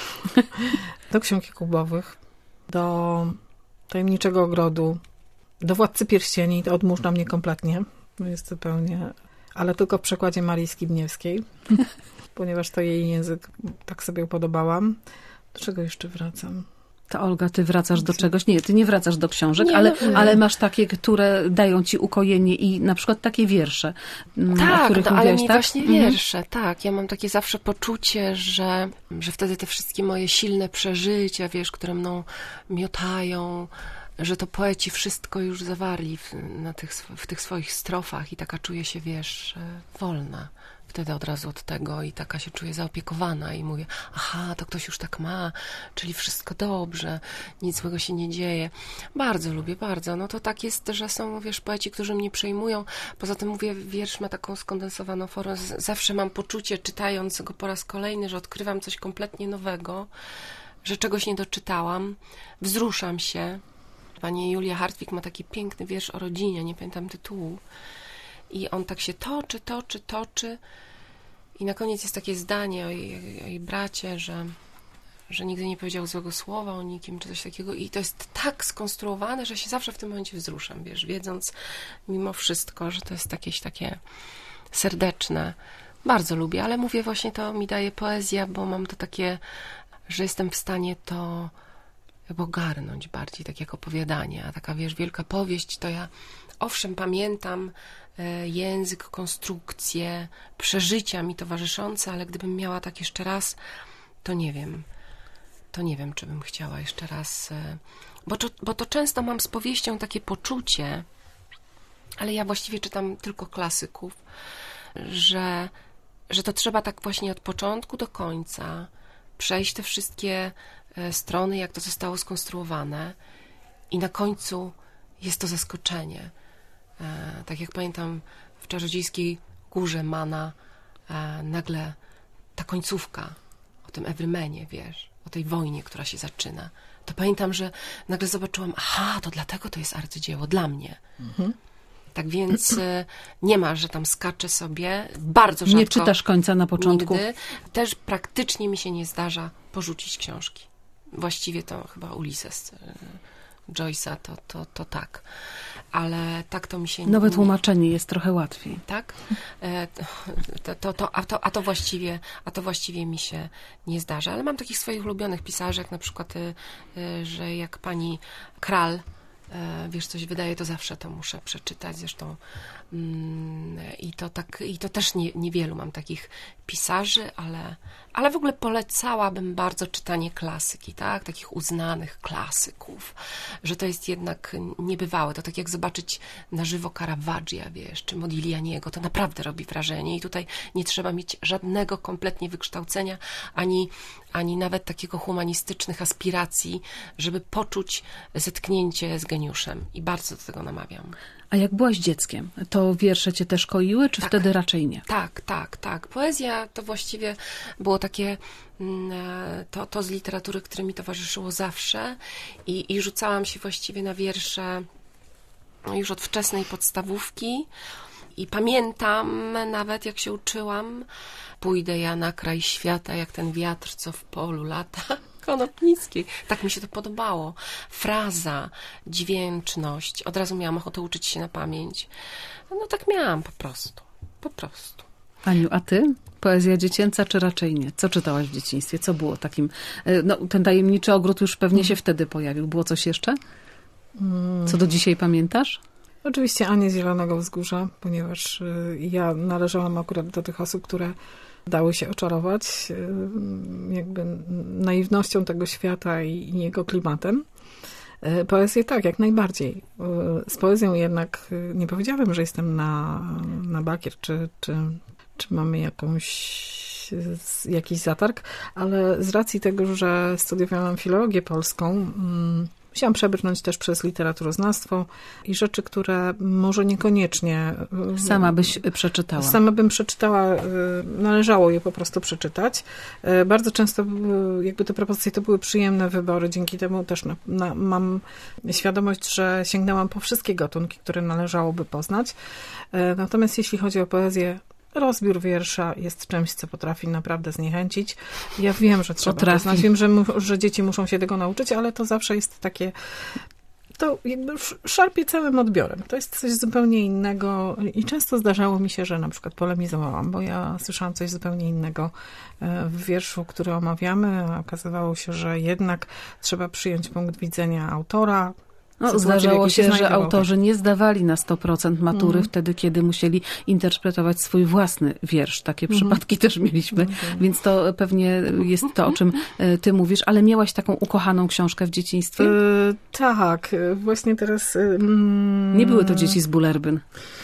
Do Ksiąg Jakubowych, do Tajemniczego Ogrodu, do Władcy Pierścieni. To odmóżna mnie kompletnie. To jest zupełnie... Ale tylko w przekładzie Marii Skibniewskiej, ponieważ to jej język tak sobie upodobałam. Do czego jeszcze wracam? To Olga, ty wracasz do czegoś? Nie, ty nie wracasz do książek, nie, ale, no, ale masz takie, które dają ci ukojenie i na przykład takie wiersze, tak, o których to, mówiłaś, ale mi tak? właśnie wiersze, mhm. tak. Ja mam takie zawsze poczucie, że, że wtedy te wszystkie moje silne przeżycia, wiesz, które mną miotają, że to poeci wszystko już zawarli w, na tych, w tych swoich strofach i taka czuję się, wiesz, wolna. Wtedy od razu od tego i taka się czuję zaopiekowana i mówię, aha, to ktoś już tak ma, czyli wszystko dobrze, nic złego się nie dzieje. Bardzo lubię, bardzo. No to tak jest, że są, wiesz, poeci, którzy mnie przejmują. Poza tym mówię, wiersz ma taką skondensowaną formę. Zawsze mam poczucie, czytając go po raz kolejny, że odkrywam coś kompletnie nowego, że czegoś nie doczytałam, wzruszam się. Pani Julia Hartwig ma taki piękny wiersz o rodzinie, nie pamiętam tytułu. I on tak się toczy, toczy, toczy i na koniec jest takie zdanie o jej, o jej bracie, że, że nigdy nie powiedział złego słowa o nikim, czy coś takiego. I to jest tak skonstruowane, że się zawsze w tym momencie wzruszam, wiesz, wiedząc mimo wszystko, że to jest jakieś takie serdeczne. Bardzo lubię, ale mówię, właśnie to mi daje poezja, bo mam to takie, że jestem w stanie to jakby ogarnąć bardziej, tak jak opowiadanie. A taka, wiesz, wielka powieść, to ja owszem, pamiętam język, konstrukcję, przeżycia mi towarzyszące, ale gdybym miała tak jeszcze raz, to nie wiem, to nie wiem, czy bym chciała jeszcze raz, bo to, bo to często mam z powieścią takie poczucie, ale ja właściwie czytam tylko klasyków, że, że to trzeba tak właśnie od początku do końca przejść te wszystkie strony, jak to zostało skonstruowane i na końcu jest to zaskoczenie. E, tak jak pamiętam w Czarodziejskiej Górze Mana e, nagle ta końcówka o tym Everymanie, wiesz, o tej wojnie, która się zaczyna, to pamiętam, że nagle zobaczyłam, aha, to dlatego to jest arcydzieło, dla mnie. Mhm. Tak więc e, nie ma, że tam skaczę sobie, bardzo rzadko. Nie czytasz końca na początku. Nigdy. Też praktycznie mi się nie zdarza porzucić książki. Właściwie to chyba Ulises Joyce'a, to, to, to tak. Ale tak to mi się nie... Nowe tłumaczenie jest trochę łatwiej. Tak? To, to, to, a, to, a, to właściwie, a to właściwie mi się nie zdarza. Ale mam takich swoich ulubionych pisarzy, jak na przykład, że jak pani Kral, wiesz, coś wydaje, to zawsze to muszę przeczytać. Zresztą i to tak, i to też nie, niewielu mam takich pisarzy, ale, ale w ogóle polecałabym bardzo czytanie klasyki, tak? Takich uznanych klasyków, że to jest jednak niebywałe. To tak jak zobaczyć na żywo Caravaggia, wiesz, czy Modiglianiego, to naprawdę robi wrażenie i tutaj nie trzeba mieć żadnego kompletnie wykształcenia, ani, ani nawet takiego humanistycznych aspiracji, żeby poczuć zetknięcie z geniuszem i bardzo do tego namawiam. A jak byłaś dzieckiem, to wiersze cię też koiły, czy tak, wtedy raczej nie? Tak, tak, tak. Poezja to właściwie było takie, to, to z literatury, które mi towarzyszyło zawsze i, i rzucałam się właściwie na wiersze już od wczesnej podstawówki i pamiętam nawet, jak się uczyłam, pójdę ja na kraj świata, jak ten wiatr, co w polu lata. Konopnickiej. Tak mi się to podobało. Fraza, dźwięczność. Od razu miałam ochotę uczyć się na pamięć. No tak miałam po prostu. po prostu. Aniu, a ty? Poezja dziecięca czy raczej nie? Co czytałaś w dzieciństwie? Co było takim... No, ten tajemniczy ogród już pewnie się wtedy pojawił. Było coś jeszcze? Co do dzisiaj pamiętasz? Oczywiście Anię z Zielonego Wzgórza, ponieważ ja należałam akurat do tych osób, które dały się oczarować jakby naiwnością tego świata i jego klimatem. Poezję tak, jak najbardziej. Z poezją jednak nie powiedziałabym, że jestem na, na bakier, czy, czy, czy mamy jakąś, jakiś zatarg, ale z racji tego, że studiowałam filologię polską, musiałam przebrnąć też przez literaturoznawstwo i rzeczy, które może niekoniecznie... Sama byś przeczytała. Sama bym przeczytała, należało je po prostu przeczytać. Bardzo często jakby te propozycje to były przyjemne wybory, dzięki temu też na, na, mam świadomość, że sięgnęłam po wszystkie gatunki, które należałoby poznać. Natomiast jeśli chodzi o poezję, rozbiór wiersza jest czymś, co potrafi naprawdę zniechęcić. Ja wiem, że trzeba Potrafi. poznać, wiem, że, mu, że dzieci muszą się tego nauczyć, ale to zawsze jest takie... To jakby szarpie całym odbiorem. To jest coś zupełnie innego i często zdarzało mi się, że na przykład polemizowałam, bo ja słyszałam coś zupełnie innego w wierszu, który omawiamy, a okazywało się, że jednak trzeba przyjąć punkt widzenia autora. No, zdarzało się, że autorzy nie zdawali na sto procent matury mm. wtedy, kiedy musieli interpretować swój własny wiersz. Takie mm. przypadki też mieliśmy, mm. więc to pewnie jest to, o czym ty mówisz. Ale miałaś taką ukochaną książkę w dzieciństwie? Yy, tak, właśnie teraz... Yy, nie były to Dzieci z Bullerbyn?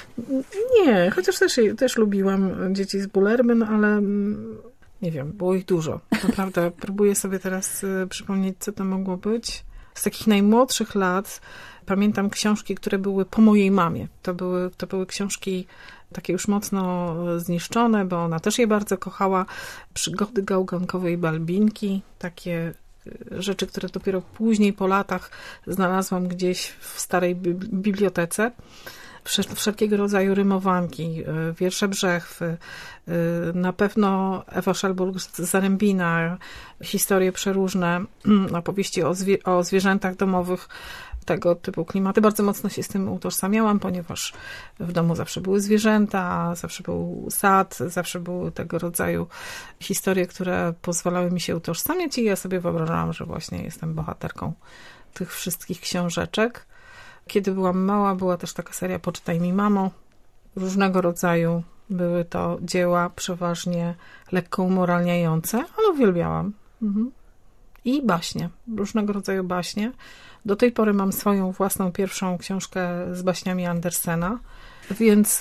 Nie, chociaż też, też lubiłam Dzieci z Bullerbyn, ale... Nie wiem, było ich dużo. Naprawdę, próbuję sobie teraz yy, przypomnieć, co to mogło być. Z takich najmłodszych lat pamiętam książki, które były po mojej mamie. To były, to były książki takie już mocno zniszczone, bo ona też je bardzo kochała. Przygody gałgankowej Balbinki, takie rzeczy, które dopiero później po latach znalazłam gdzieś w starej bibliotece. Wszelkiego rodzaju rymowanki, wiersze Brzechwy, na pewno Ewa Szelburg z Zarębina, historie przeróżne, opowieści o, zwie- o zwierzętach domowych, tego typu klimaty. Bardzo mocno się z tym utożsamiałam, ponieważ w domu zawsze były zwierzęta, zawsze był sad, zawsze były tego rodzaju historie, które pozwalały mi się utożsamiać i ja sobie wyobrażałam, że właśnie jestem bohaterką tych wszystkich książeczek. Kiedy byłam mała, była też taka seria Poczytaj mi, mamo. Różnego rodzaju były to dzieła przeważnie lekko umoralniające, ale uwielbiałam. Mhm. I baśnie. Różnego rodzaju baśnie. Do tej pory mam swoją własną pierwszą książkę z baśniami Andersena, więc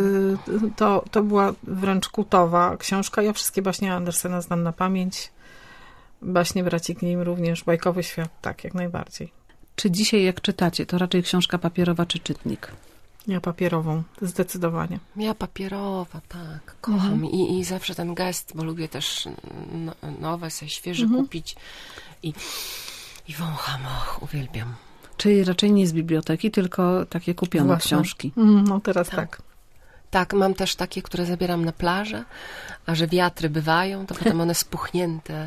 to, to była wręcz kultowa książka. Ja wszystkie baśnie Andersena znam na pamięć. Baśnie braci Grimm również. Bajkowy świat, tak, jak najbardziej. Czy dzisiaj jak czytacie, to raczej książka papierowa czy czytnik? Ja papierową, zdecydowanie. Ja papierowa, tak. Kocham. Mhm. I, I zawsze ten gest, bo lubię też no, nowe, sobie świeże mhm. kupić. I, i wącham, och, uwielbiam. Czyli raczej nie z biblioteki, tylko takie kupione Własne. książki. Mm, no teraz tak. tak. Tak, mam też takie, które zabieram na plażę, a że wiatry bywają, to potem one spuchnięte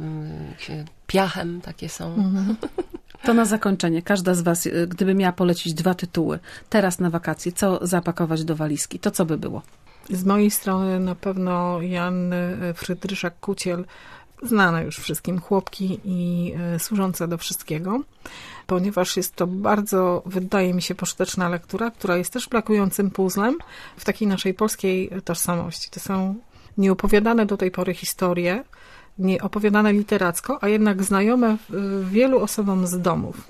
y, piachem takie są. Mhm. To na zakończenie. Każda z was, gdyby miała polecić dwa tytuły teraz na wakacje, co zapakować do walizki, to co by było? Z mojej strony na pewno Joanny Frydryszak-Kuciel, znana już wszystkim, Chłopki i służące do wszystkiego, ponieważ jest to bardzo, wydaje mi się, pożyteczna lektura, która jest też brakującym puzzlem w takiej naszej polskiej tożsamości. To są nieopowiadane do tej pory historie, nie opowiadane literacko, a jednak znajome wielu osobom z domów.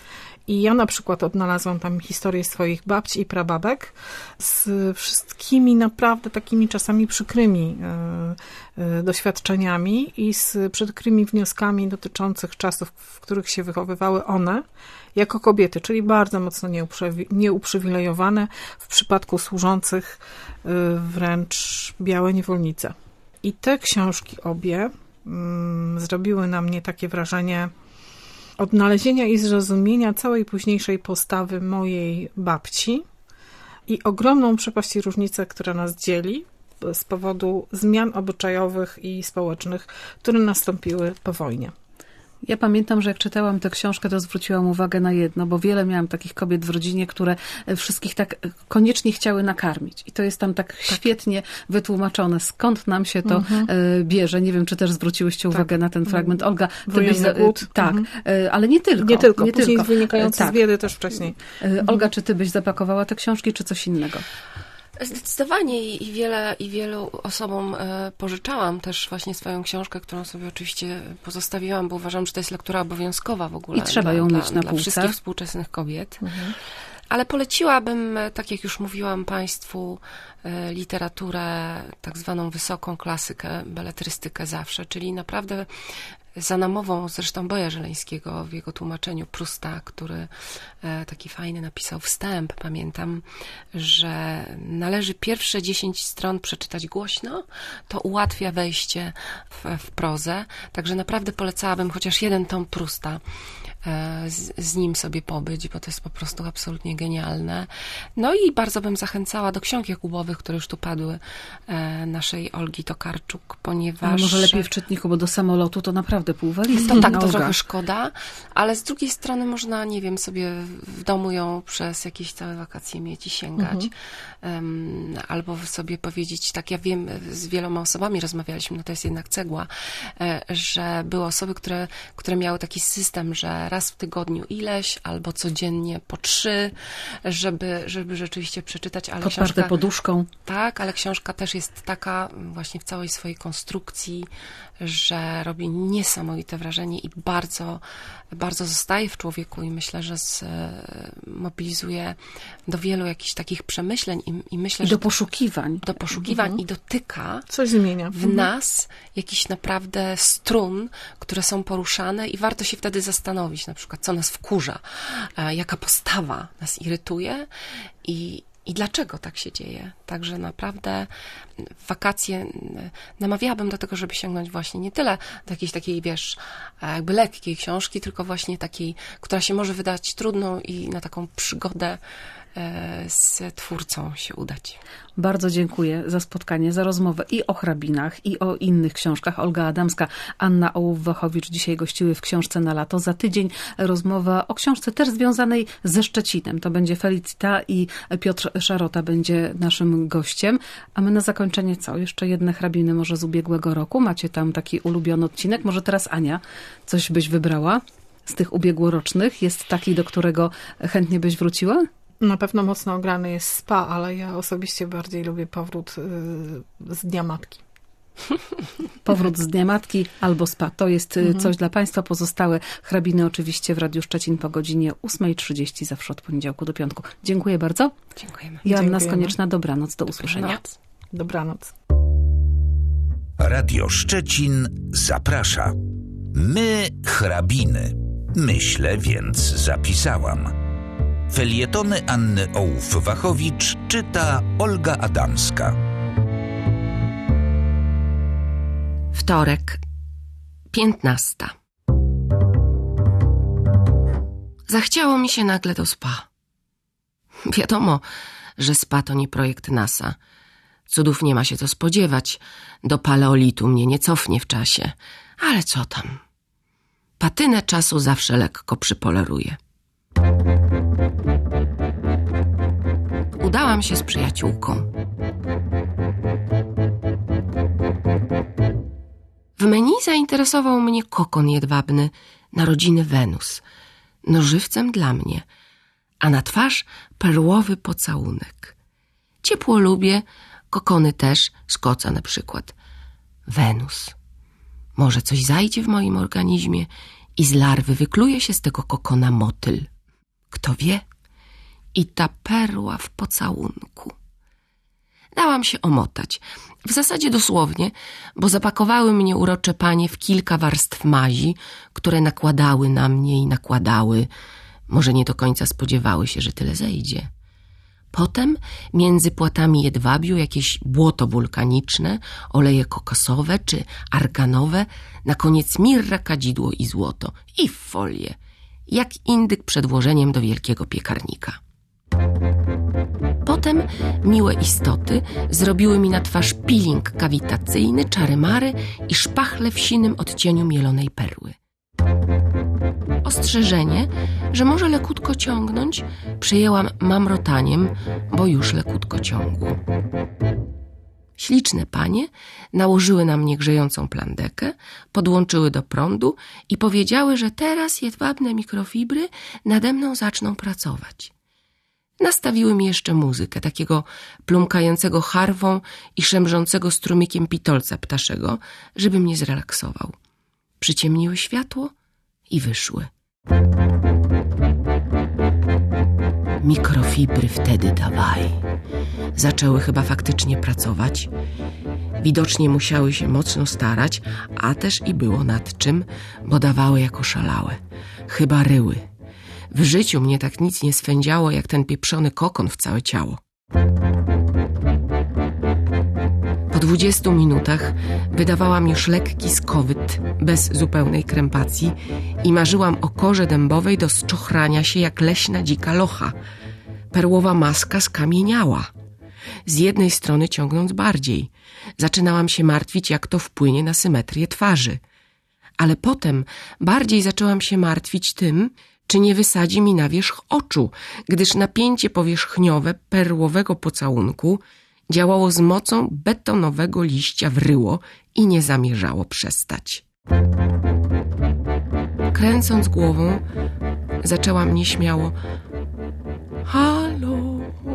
I ja na przykład odnalazłam tam historię swoich babci i prababek z wszystkimi naprawdę takimi czasami przykrymi y, y, doświadczeniami i z przykrymi wnioskami dotyczących czasów, w których się wychowywały one jako kobiety, czyli bardzo mocno nieuprzywi- nieuprzywilejowane, w przypadku służących y, wręcz białe niewolnice. I te książki obie y, zrobiły na mnie takie wrażenie odnalezienia i zrozumienia całej późniejszej postawy mojej babci i ogromną przepaść i różnicę, która nas dzieli z powodu zmian obyczajowych i społecznych, które nastąpiły po wojnie. Ja pamiętam, że jak czytałam tę książkę, to zwróciłam uwagę na jedno, bo wiele miałam takich kobiet w rodzinie, które wszystkich tak koniecznie chciały nakarmić. I to jest tam tak, tak. świetnie wytłumaczone, skąd nam się to mhm. bierze. Nie wiem, czy też zwróciłyście uwagę tak. na ten fragment. Olga, ty byś... Tak, mhm. ale nie tylko. Nie tylko, nie później tylko. wynikające tak. z wiedzy też wcześniej. Olga, czy ty byś zapakowała te książki, czy coś innego? Zdecydowanie i wiele, i wielu osobom e, pożyczałam też właśnie swoją książkę, którą sobie oczywiście pozostawiłam, bo uważam, że to jest lektura obowiązkowa w ogóle. I trzeba dla, ją dla, mieć na dla półce. wszystkich współczesnych kobiet. Mhm. Ale poleciłabym, tak jak już mówiłam Państwu, e, literaturę, tak zwaną wysoką klasykę, beletrystykę zawsze, czyli naprawdę za namową zresztą Boja Żeleńskiego w jego tłumaczeniu Prusta, który e, taki fajny napisał wstęp, pamiętam, że należy pierwsze dziesięć stron przeczytać głośno, to ułatwia wejście w, w prozę, także naprawdę polecałabym chociaż jeden tom Prusta e, z, z nim sobie pobyć, bo to jest po prostu absolutnie genialne. No i bardzo bym zachęcała do ksiąg Jakubowych, które już tu padły, e, naszej Olgi Tokarczuk, ponieważ... Ale może lepiej w czytniku, bo do samolotu to naprawdę pół walizki. To tak, to Olga. trochę szkoda, ale z drugiej strony można, nie wiem, sobie w domu ją przez jakieś całe wakacje mieć i sięgać. Mhm. Um, albo sobie powiedzieć, tak ja wiem, z wieloma osobami rozmawialiśmy, no to jest jednak cegła, e, że były osoby, które, które miały taki system, że raz w tygodniu ileś, albo codziennie po trzy, żeby, żeby rzeczywiście przeczytać, ale Podparte książka... poduszką. Tak, ale książka też jest taka właśnie w całej swojej konstrukcji, że robi niesamowite wrażenie i bardzo, bardzo zostaje w człowieku i myślę, że mobilizuje do wielu jakichś takich przemyśleń i, i myślę, I że do poszukiwań. do poszukiwań mhm. i dotyka coś zmienia w nas jakiś naprawdę strun, które są poruszane i warto się wtedy zastanowić, na przykład co nas wkurza, jaka postawa nas irytuje i I dlaczego tak się dzieje? Także naprawdę w wakacje namawiałabym do tego, żeby sięgnąć właśnie nie tyle do jakiejś takiej, wiesz, jakby lekkiej książki, tylko właśnie takiej, która się może wydać trudną i na taką przygodę z twórcą się udać. Bardzo dziękuję za spotkanie, za rozmowę i o hrabinach, i o innych książkach. Olga Adamska, Anna Ołów-Wachowicz dzisiaj gościły w Książce na lato. Za tydzień rozmowa o książce też związanej ze Szczecinem. To będzie Felicita i Piotr Szarota będzie naszym gościem. A my na zakończenie co? Jeszcze jedne hrabiny może z ubiegłego roku? Macie tam taki ulubiony odcinek? Może teraz Ania coś byś wybrała z tych ubiegłorocznych? Jest taki, do którego chętnie byś wróciła? Na pewno mocno ograny jest Spa, ale ja osobiście bardziej lubię Powrót yy, z Dnia Matki. Powrót z Dnia Matki albo Spa. To jest mhm. coś dla Państwa. Pozostałe hrabiny oczywiście w Radiu Szczecin po godzinie ósma trzydzieści, zawsze od poniedziałku do piątku. Dziękuję bardzo. Dziękujemy. Joanna Konieczna, dobranoc, do usłyszenia. Dobranoc. Dobranoc. Radio Szczecin zaprasza. My hrabiny. Myślę, więc zapisałam. Felietony Anny Ołów-Wachowicz czyta Olga Adamska. Wtorek, piętnasta. Zachciało mi się nagle do spa. Wiadomo, że spa to nie projekt NASA. Cudów nie ma się co spodziewać. Do paleolitu mnie nie cofnie w czasie. Ale co tam? Patynę czasu zawsze lekko przypoleruję. Udałam się z przyjaciółką. W menu zainteresował mnie kokon jedwabny, narodziny Wenus, no żywcem dla mnie, a na twarz perłowy pocałunek. Ciepło lubię, kokony też, z koca na przykład. Wenus. Może coś zajdzie w moim organizmie i z larwy wykluje się z tego kokona motyl. Kto wie? I ta perła w pocałunku. Dałam się omotać. W zasadzie dosłownie, bo zapakowały mnie urocze panie w kilka warstw mazi, które nakładały na mnie i nakładały. Może nie do końca spodziewały się, że tyle zejdzie. Potem między płatami jedwabiu jakieś błoto wulkaniczne, oleje kokosowe czy arganowe, na koniec mirra, kadzidło i złoto. I w folię. Jak indyk przed włożeniem do wielkiego piekarnika. Potem miłe istoty zrobiły mi na twarz peeling kawitacyjny, czary-mary i szpachle w sinym odcieniu mielonej perły. ostrzeżenie, że może lekutko ciągnąć, przyjęłam mamrotaniem, bo już lekutko ciągło. Śliczne panie nałożyły na mnie grzejącą plandekę, podłączyły do prądu i powiedziały, że teraz jedwabne mikrofibry nade mną zaczną pracować. Nastawiły mi jeszcze muzykę, takiego plumkającego harwą i szemrzącego strumykiem pitolca ptaszego, żeby mnie zrelaksował. Przyciemniły światło i wyszły. Mikrofibry wtedy dawaj. Zaczęły chyba faktycznie pracować. Widocznie musiały się mocno starać, a też i było nad czym, bo dawały jako szalałe. Chyba ryły. W życiu mnie tak nic nie swędziało, jak ten pieprzony kokon w całe ciało. Po dwudziestu minutach wydawałam już lekki skowyt, bez zupełnej krępacji i marzyłam o korze dębowej do zczochrania się jak leśna dzika locha. Perłowa maska skamieniała. Z jednej strony ciągnąc bardziej. Zaczynałam się martwić, jak to wpłynie na symetrię twarzy. Ale potem bardziej zaczęłam się martwić tym, czy nie wysadzi mi na wierzch oczu, gdyż napięcie powierzchniowe perłowego pocałunku działało z mocą betonowego liścia w ryło i nie zamierzało przestać. Kręcąc głową, zaczęłam nieśmiało: halo,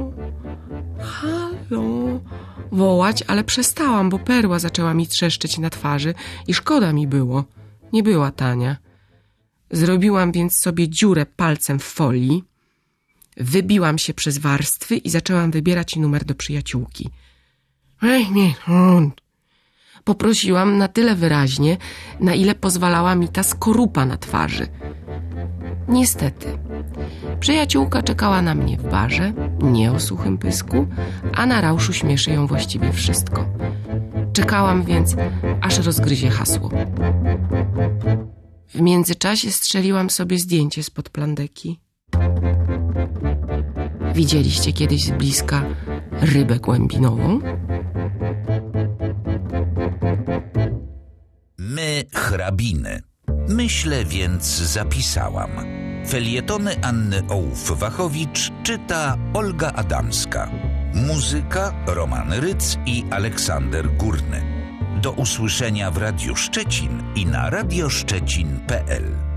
halo, wołać, ale przestałam, bo perła zaczęła mi trzeszczeć na twarzy i szkoda mi było. Nie była tania. Zrobiłam więc sobie dziurę palcem w folii, wybiłam się przez warstwy i zaczęłam wybierać numer do przyjaciółki. Ej, nie, poprosiłam na tyle wyraźnie, na ile pozwalała mi ta skorupa na twarzy. Niestety, przyjaciółka czekała na mnie w barze, nie o suchym pysku, a na rauszu śmieszy ją właściwie wszystko. Czekałam więc, aż rozgryzie hasło. W międzyczasie strzeliłam sobie zdjęcie spod plandeki. Widzieliście kiedyś z bliska rybę głębinową? My hrabiny. Myślę, więc zapisałam. Felietony Anny Ołów-Wachowicz czyta Olga Adamska. Muzyka Roman Ryc i Aleksander Górny. Do usłyszenia w Radiu Szczecin i na radioszczecin kropka pe el.